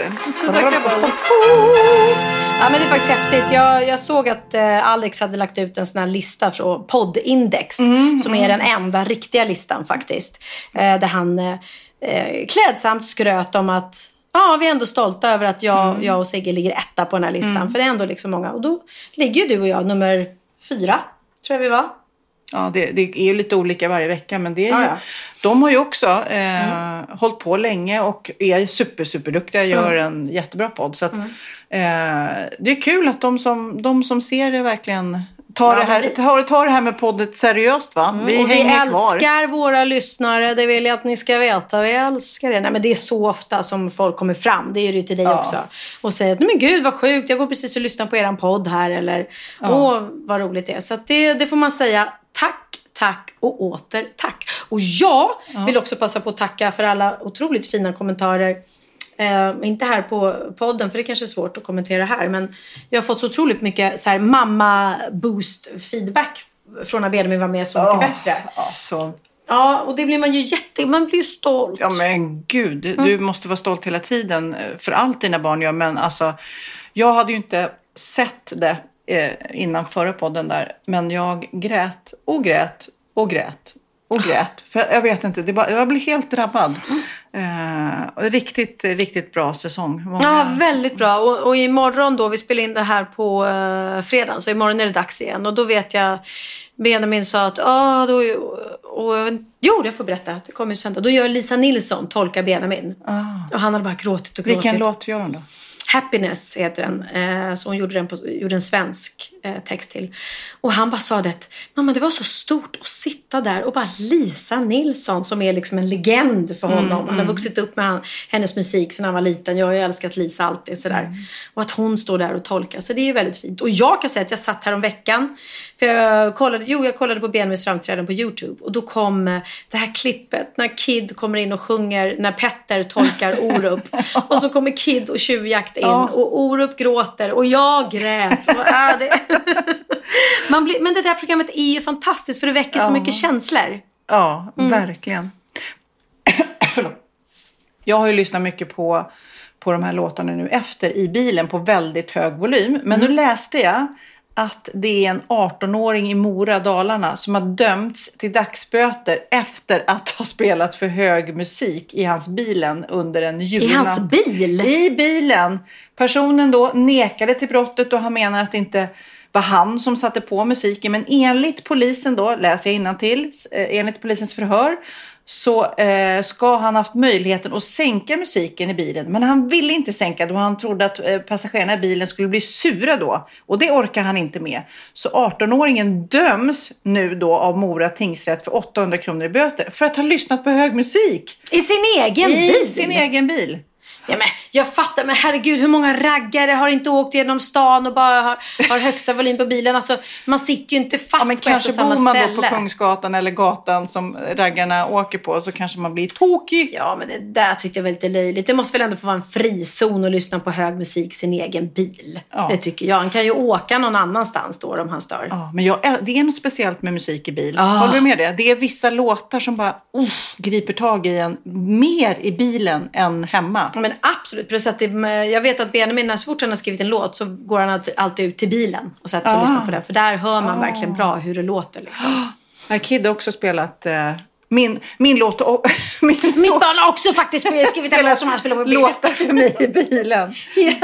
Ja, men det är faktiskt häftigt. Jag såg att Alex hade lagt ut en sån här lista från Poddindex. Som är den enda riktiga listan faktiskt. Där han klädsamt skröt om att vi är ändå stolta över att jag och Sigge ligger etta på den här listan. För det är ändå liksom många. Och då ligger ju du och jag nummer 4, tror jag vi var. Ja, det är ju lite olika varje vecka. Men det är ju, de har ju också hållit på länge och är superduktiga. Gör en jättebra podd. Så att, det är kul att de som ser det verkligen tar det här med poddet seriöst, va? Vi älskar våra lyssnare. Det vill jag att ni ska veta. Vi älskar det. Nej, men det är så ofta som folk kommer fram. Det är ju till dig också. Och säger att men gud vad sjukt. Jag går precis och lyssnar på eran podd här. Eller vad roligt det är. Så att det får man säga. Tack och åter tack. Och jag vill också passa på att tacka för alla otroligt fina kommentarer. Inte här på podden, för det kanske är svårt att kommentera här. Men jag har fått så otroligt mycket så här, mamma-boost-feedback från när Benjamin var med Så mycket bättre. Ja, och det blir man ju man blir ju stolt. Ja, men gud, du måste vara stolt hela tiden för allt dina barn gör. Men alltså, jag hade ju inte sett det innan förra podden där. Men jag grät. För jag vet inte, jag blev helt drabbad. Riktigt bra säsong. Ja, väldigt bra. Och imorgon då, vi spelar in det här på fredag. Så imorgon är det dags igen. Och då vet jag, Benjamin sa att jag får berätta, det kommer ju söndag. Då gör Lisa Nilsson tolka Benjamin. Och han hade bara gråtit. Vilken låt gör hon då? Happiness heter den. Så hon gjorde en svensk text till. Och han bara sa det. Mamma, det var så stort att sitta där. Och bara Lisa Nilsson som är liksom en legend för honom. Han har vuxit upp med hennes musik sedan han var liten. Jag har ju älskat Lisa alltid sådär. Och att hon står där och tolkar. Så det är ju väldigt fint. Och jag kan säga att jag satt här om veckan. För jag kollade på Benjamins framträdande på YouTube. Och då kom det här klippet. När Kid kommer in och sjunger. När Petter tolkar Orup. Och så kommer Kid och tjuvjakt in. Och Orup gråter. Och jag grät. Och, men det där programmet är ju fantastiskt. För det väcker så mycket känslor. Ja, verkligen. Jag har ju lyssnat mycket på de här låtarna nu efter i bilen på väldigt hög volym. Men nu läste jag att det är en 18-åring i Mora, Dalarna, som har dömts till dagsböter efter att ha spelat för hög musik i hans bilen under en julnatt. I hans bil? I bilen. Personen då nekade till brottet och han menar att det inte var han som satte på musiken. Men enligt polisen då, läser jag innantill, enligt polisens förhör, så ska han haft möjligheten att sänka musiken i bilen. Men han ville inte sänka då han trodde att passagerarna i bilen skulle bli sura då. Och det orkar han inte med. Så 18-åringen döms nu då av Mora tingsrätt för 800 kronor i böter. För att ha lyssnat på hög musik. I sin egen bil? I sin egen bil. Ja, men jag fattar, men herregud, hur många raggare har inte åkt genom stan och bara har högsta volym på bilen? Alltså, man sitter ju inte fast på ett och samma ställe. Kanske bor man då på Kungsgatan eller gatan som raggarna åker på, så kanske man blir tokig. Ja, men det där tyckte jag var lite löjligt. Det måste väl ändå få vara en frizon och lyssna på hög musik sin egen bil. Ja. Det tycker jag. Han kan ju åka någon annanstans då om han stör. Ja, men det är något speciellt med musik i bil. Håller du med det? Det är vissa låtar som bara griper tag i en mer i bilen än hemma. Men absolut. Plus att jag vet att Benjamin, så fort han har skrivit en låt så går han alltid ut till bilen och sätter sig och lyssnar på det. För där hör man verkligen bra hur det låter liksom. Kid har också spelat min låt och mitt barn har också faktiskt skrivit en låt som han spelar på bilen. Låtar för mig i bilen.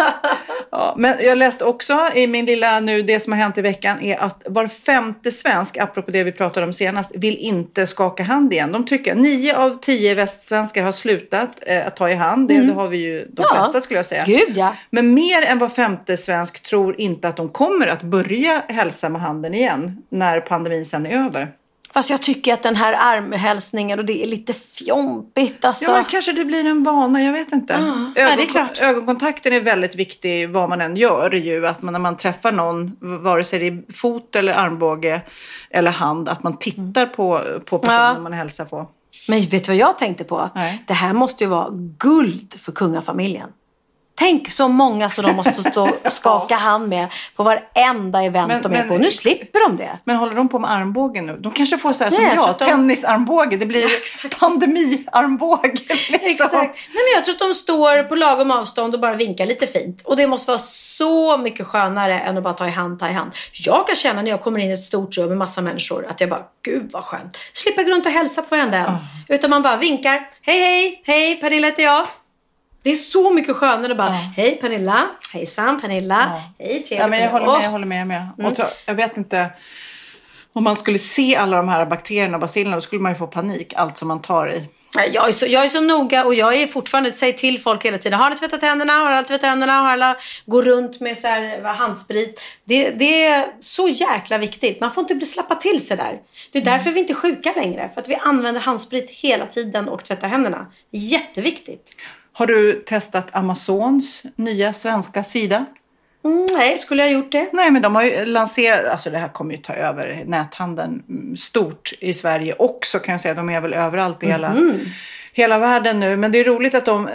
Ja, men jag läste också i min lilla det som har hänt i veckan är att var 5:e svensk, apropå det vi pratade om senast, vill inte skaka hand igen. De tycker 9 av 10 västsvenskar har slutat att ta i hand. Det har vi ju de flesta, skulle jag säga. Gud, ja. Men mer än var 5:e svensk tror inte att de kommer att börja hälsa med handen igen när pandemin sen är över. Fast jag tycker att den här armhälsningen och det är lite fjompigt. Alltså. Ja, men kanske det blir en vana, jag vet inte. Det är klart. Ögonkontakten är väldigt viktig vad man än gör ju. Att när man träffar någon, vare sig det är fot eller armbåge eller hand, att man tittar på personen man hälsar på. Men vet du vad jag tänkte på? Nej. Det här måste ju vara guld för kungafamiljen. Tänk så många som de måste stå och skaka hand med på varenda event de är på. Nu slipper de det. Men håller de på med armbågen nu? De kanske får så här som jag, tennisarmbåge. Det blir pandemiarmbåge. Liksom. Exakt. Nej, men jag tror att de står på lagom avstånd och bara vinkar lite fint. Och det måste vara så mycket skönare än att bara ta i hand. Jag kan känna när jag kommer in i ett stort rum med massa människor att jag bara, gud vad skönt. Slipper gå runt och hälsa på varandra. Utan man bara vinkar. Hej, Pernilla heter jag. Det är så mycket skönare att bara, hej Pernilla, hejsan Pernilla, hej trevligt. Ja, men jag håller med. Och jag vet inte, om man skulle se alla de här bakterierna och bacillerna, då skulle man ju få panik, allt som man tar i. Jag är så noga och jag är fortfarande, säger till folk hela tiden, har alla tvättat händerna, har alla går runt med så här handsprit. Det är så jäkla viktigt. Man får inte bli slappa till sig där. Det är därför vi inte är sjuka längre, för att vi använder handsprit hela tiden och tvättar händerna. Det är jätteviktigt. Har du testat Amazons nya svenska sida? Nej, skulle jag gjort det? Nej, men de har ju lanserat, alltså det här kommer ju ta över näthandeln stort i Sverige också, kan jag säga. De är väl överallt i hela världen nu. Men det är roligt att de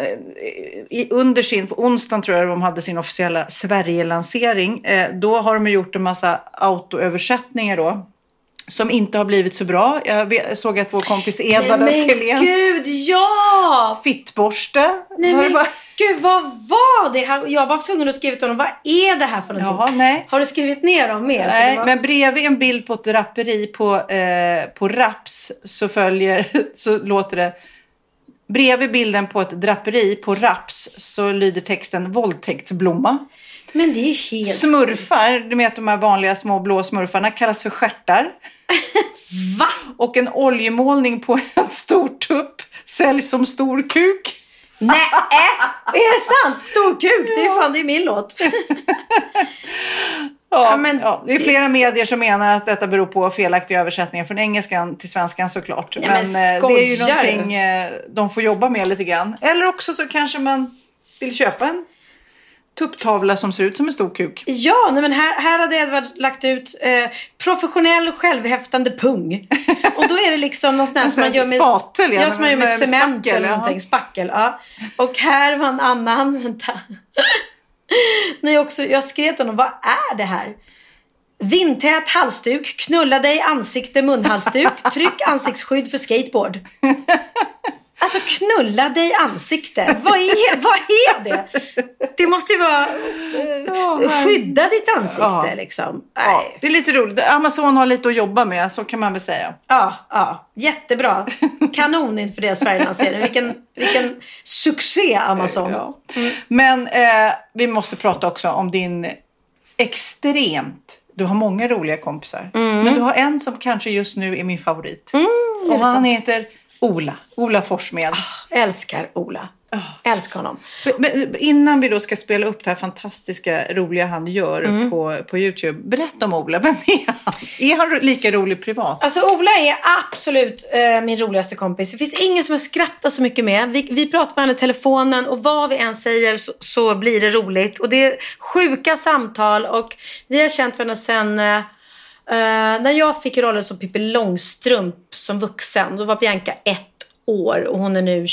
på onsdagen tror jag de hade sin officiella Sverige-lansering. Då har de gjort en massa autoöversättningar då. Som inte har blivit så bra. Jag såg att vår kompis Edvard Men gud, ja! Fittborste. Nej men gud, vad var det här? Jag var tvungen att skriva till honom. Vad är det här för någonting? Jaha, nej. Har du skrivit ner dem mer? Nej, men bredvid en bild på ett draperi på Raps så låter det. Bredvid bilden på ett draperi på Raps så lyder texten våldtäktsblomma. Men det är helt... Smurfar, du vet de här vanliga små blå smurfarna, kallas för stjärtar. Va? Och en oljemålning på en stor tupp säljs som stor kuk. Nej, är det sant? Stor kuk, det är min låt. Det är flera medier som menar att detta beror på felaktiga översättningar från engelskan till svenskan såklart. Nej, men det är ju någonting de får jobba med lite grann. Eller också så kanske man vill köpa en tupptavla som ser ut som en stor kuk. Ja, men här hade Edvard lagt ut professionell självhäftande pung. Och då är det liksom någon sån här som man gör med spatel, som man gör med cement spackel, eller någonting, spackel. Ja. Och här var en annan, vänta. Jag skrev till honom, vad är det här? Vindtät halsduk, knulla dig ansikte munhalsduk, tryck ansiktsskydd för skateboard. Alltså knulla dig ansikte. Vad är det? Det måste ju vara skydda ditt ansikte liksom. Ja, det är lite roligt. Amazon har lite att jobba med, så kan man väl säga. Ja, jättebra. Kanon inför deras Sverige-lansering. Vilken succé Amazon. Ja. Men vi måste prata också om din du har många roliga kompisar. Men du har en som kanske just nu är min favorit. Och han heter Ola Forssmed. Älskar Ola. Älskar honom. Men innan vi då ska spela upp det här fantastiska roliga han gör på YouTube. Berätta om Ola. Vem är han? Är han lika rolig privat? Alltså Ola är absolut min roligaste kompis. Det finns ingen som jag skrattar så mycket med. Vi pratar med varandra i telefonen och vad vi än säger så blir det roligt. Och det är sjuka samtal och vi har känt varandra sen... när jag fick rollen som Pippi Långstrump som vuxen, då var Bianca 1 år och hon är nu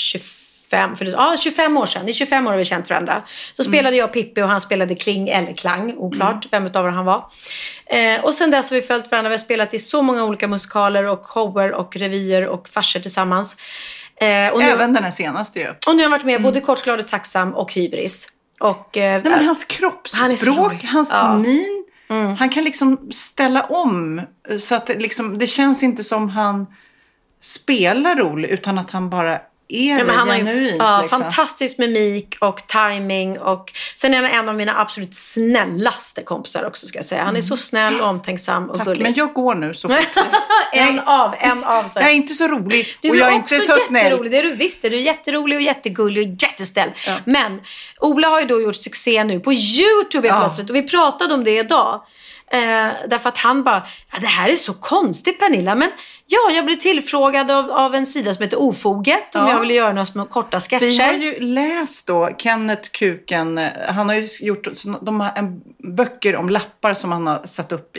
25 år sedan. I 25 år har vi känt varandra. Så spelade jag Pippi och han spelade Kling eller Klang, oklart vem utav han var. Och sen dess har vi följt varandra. Vi har spelat i så många olika musikaler och shower och revyer och farser tillsammans. Och nu, även den här senaste ju. Och nu har jag varit med både Kortglad och Tacksam och Hybris. Och, men hans kroppsspråk, hans min. Han kan liksom ställa om så att det känns inte som han spelar rolig utan att han bara är men han har genuint. Liksom. Fantastisk mimik och timing och sen är han en av mina absolut snällaste kompisar också ska jag säga. Han är så snäll och omtänksam och Tack, gullig. men jag går nu så fort. en av så. Jag är inte så rolig du och jag är också inte så snäll. Det är du visst. Du är jätterolig och jättegullig och jättesnäll. Ja. Men Ola har ju då gjort succé nu på YouTube plötsligt och vi pratade om det idag. Därför att han bara, det här är så konstigt Pernilla, men jag blev tillfrågad av en sida som heter Ofoget om jag ville göra några små korta sketcher. Vi har ju läst då Kenneth Kuken, han har ju gjort böcker om lappar som han har satt upp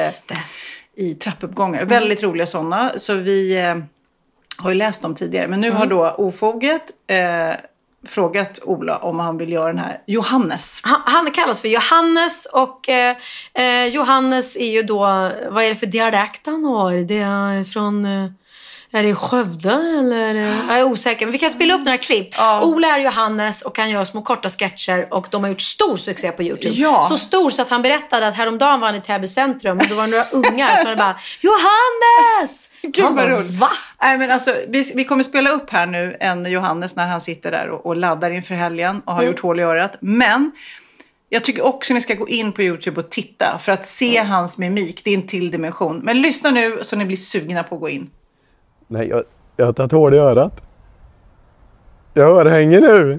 i trappuppgångar. Väldigt roliga sådana, så vi har ju läst dem tidigare, men nu har då Ofoget frågat Ola om han vill göra den här Johannes. Han kallas för Johannes och Johannes är ju då, vad är det för dialekt han har? Det är från, är det Skövde eller? Jag är osäker, men vi kan spela upp några klipp. Ola är Johannes och han gör små korta sketcher och de har gjort stor succé på YouTube. Ja. Så stor så att han berättade att häromdagen var han i Täby centrum och då var några ungar som var bara Johannes! Gud vad roligt. Va? Nej, men alltså, vi kommer spela upp här nu en Johannes när han sitter där och laddar inför helgen och har gjort hål i örat. Men jag tycker också ni ska gå in på YouTube och titta för att se hans mimik. Det är en till dimension. Men lyssna nu så ni blir sugna på att gå in. Nej, jag har tagit hål i örat. Jag örhänger nu.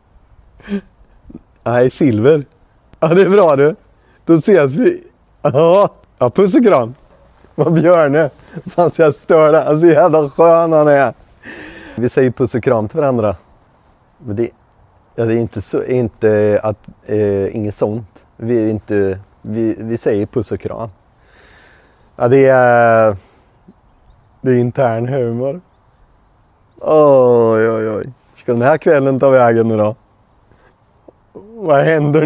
Nej, silver. Ja, det är bra du. Då ses vi. Ja, puss och kram. Vad Björne. Så han ska störa. Han ser jävla skön han är. Vi säger puss och kram till varandra. Men det är inte så, inget sånt. Vi säger puss och kram. Ja, det är intern humor. Oj. Ska den här kvällen ta vägen nu då? Vad händer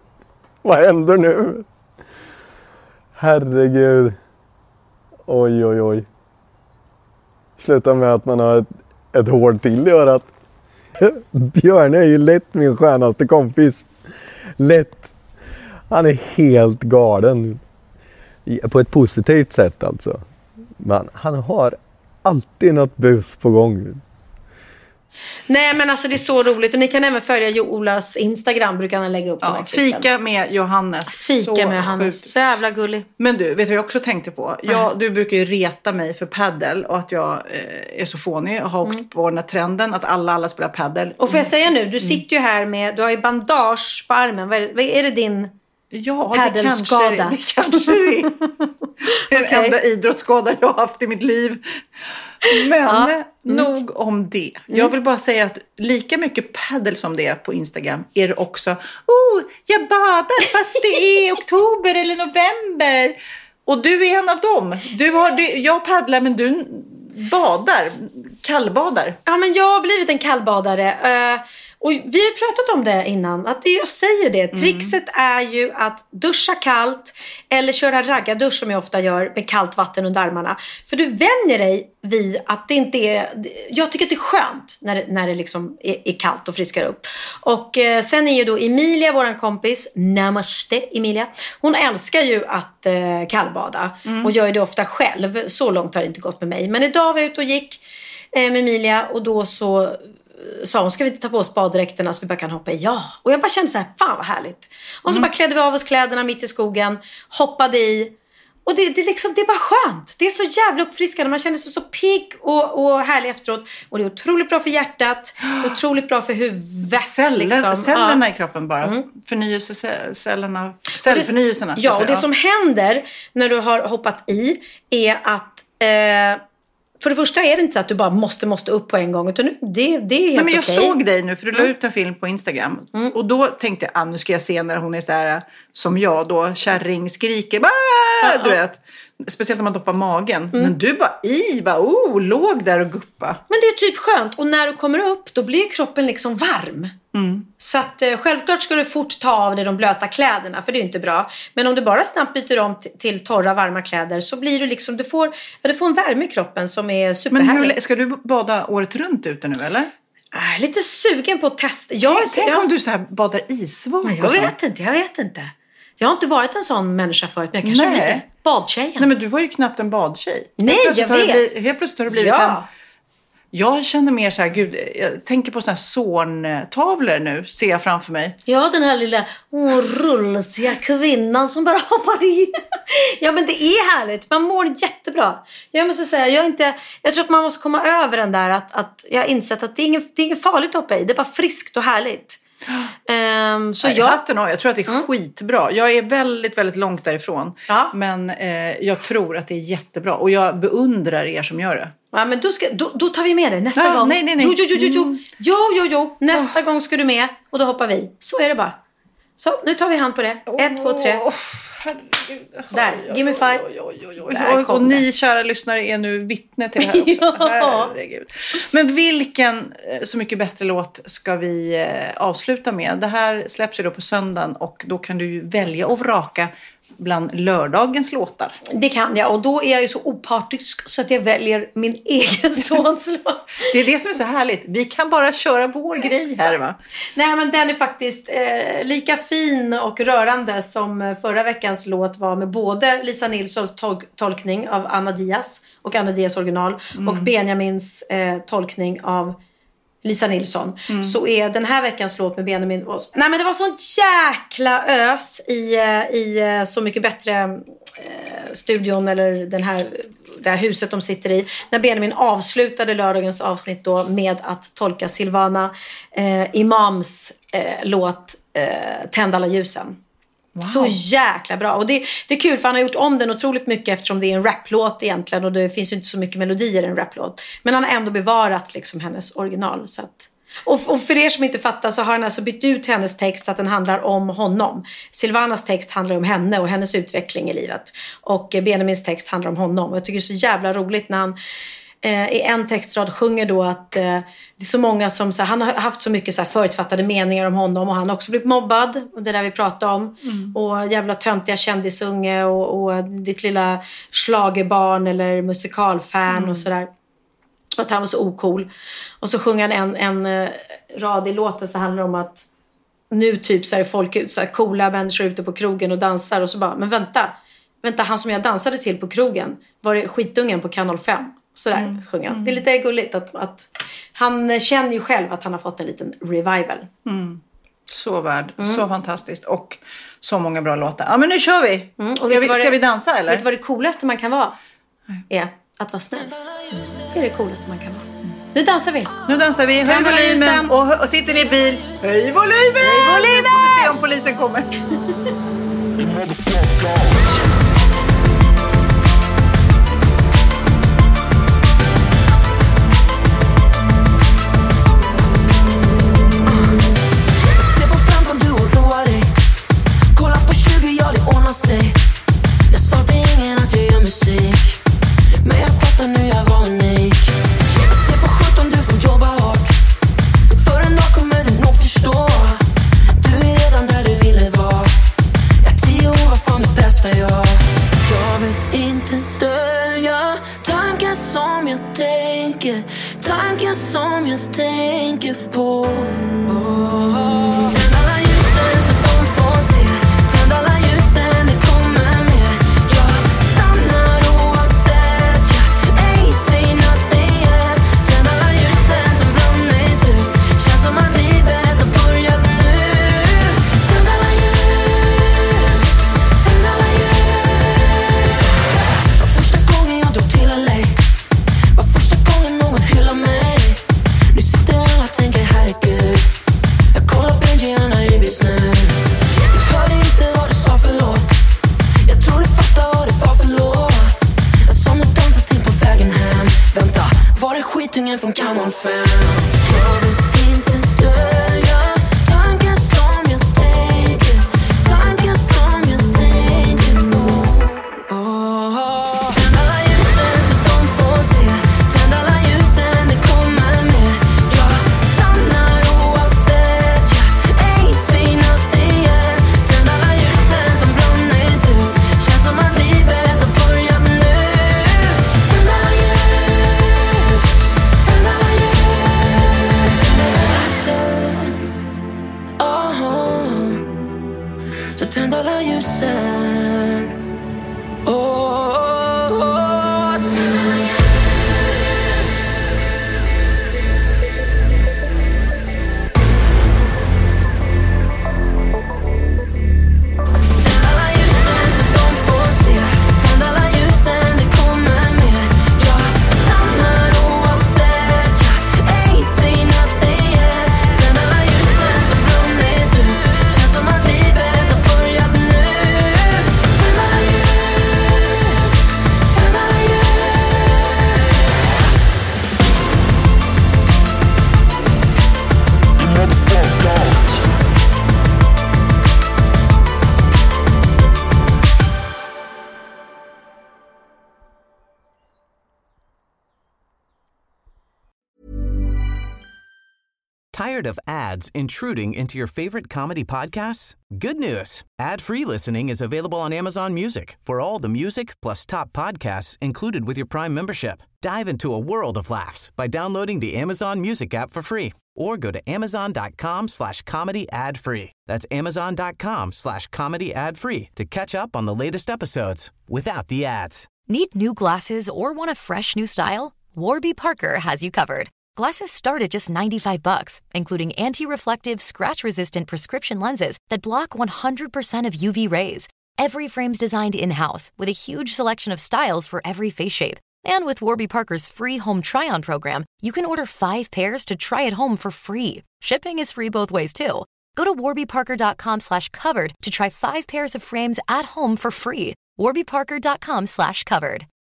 nu? Herregud. Oj. Sluta med att man har ett hål till i örat. Björn är ju lätt min skönaste kompis. Lätt. Han är helt galen. På ett positivt sätt alltså. Men han har alltid något bus på gång. Nej, men alltså det är så roligt. Och ni kan även följa Olas Instagram. Brukar han lägga upp de här klippen. Fika med Johannes. Så jävla gullig. Men du, vet du vad jag också tänkte på? Du brukar ju reta mig för paddel. Och att jag är så fånig. Och har åkt på den här trenden. Att alla spelar paddel. Och får jag säga nu, du sitter ju här med... Du har ju bandage på armen. Är det din... Ja, paddelskada? Det kanske det är. Det är den enda idrottsskada jag har haft i mitt liv. Men nog om det. Jag vill bara säga att lika mycket paddel som det är på Instagram är det också. Jag badar fast det är oktober eller november. Och du är en av dem. Jag paddlar men du badar. Kallbadar. Ja, men jag har blivit en kallbadare. Och vi har pratat om det innan. Att jag säger det. Trixet är ju att duscha kallt. Eller köra raggardusch som jag ofta gör. Med kallt vatten under armarna. För du vänjer dig vid att det inte är... Jag tycker att det är skönt när det liksom är kallt och friskar upp. Och sen är ju då Emilia, våran kompis. Namaste Emilia. Hon älskar ju att kallbada. Och gör det ofta själv. Så långt har det inte gått med mig. Men idag var jag ute och gick med Emilia. Och då så... sa hon, ska vi inte ta på oss baddräkterna så vi bara kan hoppa i? Ja. Och jag bara kände så här, fan vad härligt. Och så bara klädde vi av oss kläderna mitt i skogen, hoppade i Och det är bara skönt. Det är så jävla uppfriskande. Man känner sig så pigg och härlig efteråt. Och det är otroligt bra för hjärtat. Det är otroligt bra för huvudet. Cellerna i kroppen bara. Cellförnyelserna. Ja, och det som händer när du har hoppat i är att... för det första är det inte så att du bara måste upp på en gång. Utan det är helt okej. Men jag såg dig nu, för du la ut en film på Instagram. Och då tänkte jag, nu ska jag se när hon är så här som jag då, kärring skriker. Du vet, speciellt när man doppar magen. Men du låg där och guppa. Men det är typ skönt. Och när du kommer upp, då blir kroppen liksom varm. Så att självklart ska du fort ta av dig de blöta kläderna, för det är inte bra. Men om du bara snabbt byter om till torra varma kläder, så blir du liksom, du får en värme i kroppen som är superhärlig. Men ska du bada året runt ute nu eller? Lite sugen på att testa. Tänk om du så här badar isvak. Jag vet inte. Jag har inte varit en sån människa förut, men jag kanske blir det. Badtjejen. Nej, men du var ju knappt en badtjej. Nej, jag vet. Helt plötsligt har du blivit en... Jag känner mer så här, gud, jag tänker på såna här Zorn-tavlor nu, ser jag framför mig. Ja, den här lilla rullsiga kvinnan som bara hoppar i. Ja, men det är härligt. Man mår jättebra. Jag måste säga, jag tror att man måste komma över den där att jag har insett att det är inget farligt att hoppa i. Det är bara friskt och härligt. Så jag tror att det är skitbra. Jag är väldigt, väldigt långt därifrån. Men jag tror att det är jättebra. Och jag beundrar er som gör det. Ja, men då tar vi med det nästa gång. Nej. Jo. Nästa gång ska du med. Och då hoppar vi. Så är det bara. Så, nu tar vi hand på det. 1, 2, 3. Herregud. Där, give me 5. Och ni kära lyssnare är nu vittne till det här. Herregud. Men vilken Så mycket bättre låt ska vi avsluta med? Det här släpps ju då på söndagen, och då kan du ju välja och vraka bland lördagens låtar. Det kan jag, och då är jag ju så opartisk så att jag väljer min egen sons låt. Det är det som är så härligt. Vi kan bara köra vår grej här, va? Nej, men den är faktiskt lika fin och rörande som förra veckans låt var, med både Lisa Nilssons tolkning av Anna Diaz och Anna Diaz original och Benjamins tolkning av Lisa Nilsson. Så är den här veckans låt med Benjamin nej, men det var sån jäkla ös i Så mycket bättre studion, eller det här huset de sitter i, när Benjamin avslutade lördagens avsnitt då med att tolka Silvana Imams låt Tänd alla ljusen. Wow. Så jäkla bra. Och det är kul, för han har gjort om den otroligt mycket, eftersom det är en raplåt egentligen, och det finns ju inte så mycket melodier i en raplåt. Men han har ändå bevarat liksom hennes original. Så att, och för er som inte fattar, så har han alltså bytt ut hennes text så att den handlar om honom. Silvanas text handlar om henne och hennes utveckling i livet. Och Benjamins text handlar om honom. Och jag tycker det är så jävla roligt när han i en textrad sjunger då att det är så många som så här, han har haft så mycket så här förutfattade meningar om honom, och han har också blivit mobbad, och det där vi pratade om, och jävla töntiga kändisunge och ditt lilla schlagerbarn eller musikalfan och sådär, och att han var så ocool. Och så sjunger han en rad i låten, så handlar det om att nu typ så är folk ut, så här, coola människor ute på krogen och dansar, och så bara, men vänta, han som jag dansade till på krogen var det skitungen på Kanal 5. Sådär sjunger han. Det är lite gulligt att han känner ju själv att han har fått en liten revival. Så värd, så fantastiskt, och så många bra låtar. Ja, men nu kör vi. Och ska vi dansa eller? Vet du vad det coolaste man kan vara? Är att vara snäll. Det är det coolaste man kan vara. Nu dansar vi. Höj volymen. Och sitter ni i bil, höj volymen. Nu får vi se om polisen kommer. Jag sa till ingen att jag gör musik, men jag fattar nu jag var unik. Jag ser på 17, du får jobba hårt, för en dag kommer du nog förstå. Du är redan där du ville vara. Jag 10 år var fan mitt bästa jag. Jag vill inte dölja tankar som jag tänker, tankar som jag tänker på. Tänd alla ljusen så de får se. Tänd alla ljusen, det kommer mer. Jag stannar oavsett, jag ain't say nothing yet. Tänd alla ljusen som brunnit ut. Känns som att livet har börjat nu. Tänd alla ljus, tänd alla ljus. skitungen från kanal 5. Jag vill inte dölja tankar som jag tänker, tankar som jag tänker på. Tänd alla ljusen så de får se, tänd alla ljusen, det kommer med. Jag stannar oavsett, jag ain't seen nothing yet. Tänd alla ljusen som brunnit ut, känns som att livet har börjat nu. Tänd alla ljus, tänd alla ljus, tänd alla ljusen. Så tänd alla ljusen. Tänd alla ljus. Tänd alla ljusen så de får se, tänd alla ljusen, det kommer med. Jag stannar oavsett, jag ain't seen nothing yet. Tänd alla ljusen som brunnit ut, känns som att livet har börjat nu. Tänd alla ljus, tänd alla ljus. Tired of ads intruding into your favorite comedy podcasts? Good news. Ad-free listening is available on Amazon Music for all the music plus top podcasts included with your Prime membership. Dive into a world of laughs by downloading the Amazon Music app for free or go to amazon.com/comedy ad-free. That's amazon.com/comedy ad-free to catch up on the latest episodes without the ads. Need new glasses or want a fresh new style? Warby Parker has you covered. Glasses start at just $95, including anti-reflective, scratch-resistant prescription lenses that block 100% of UV rays. Every frame's designed in-house with a huge selection of styles for every face shape. And with Warby Parker's free home try-on program, you can order 5 pairs to try at home for free. Shipping is free both ways, too. Go to warbyparker.com/covered to try 5 pairs of frames at home for free. warbyparker.com/covered.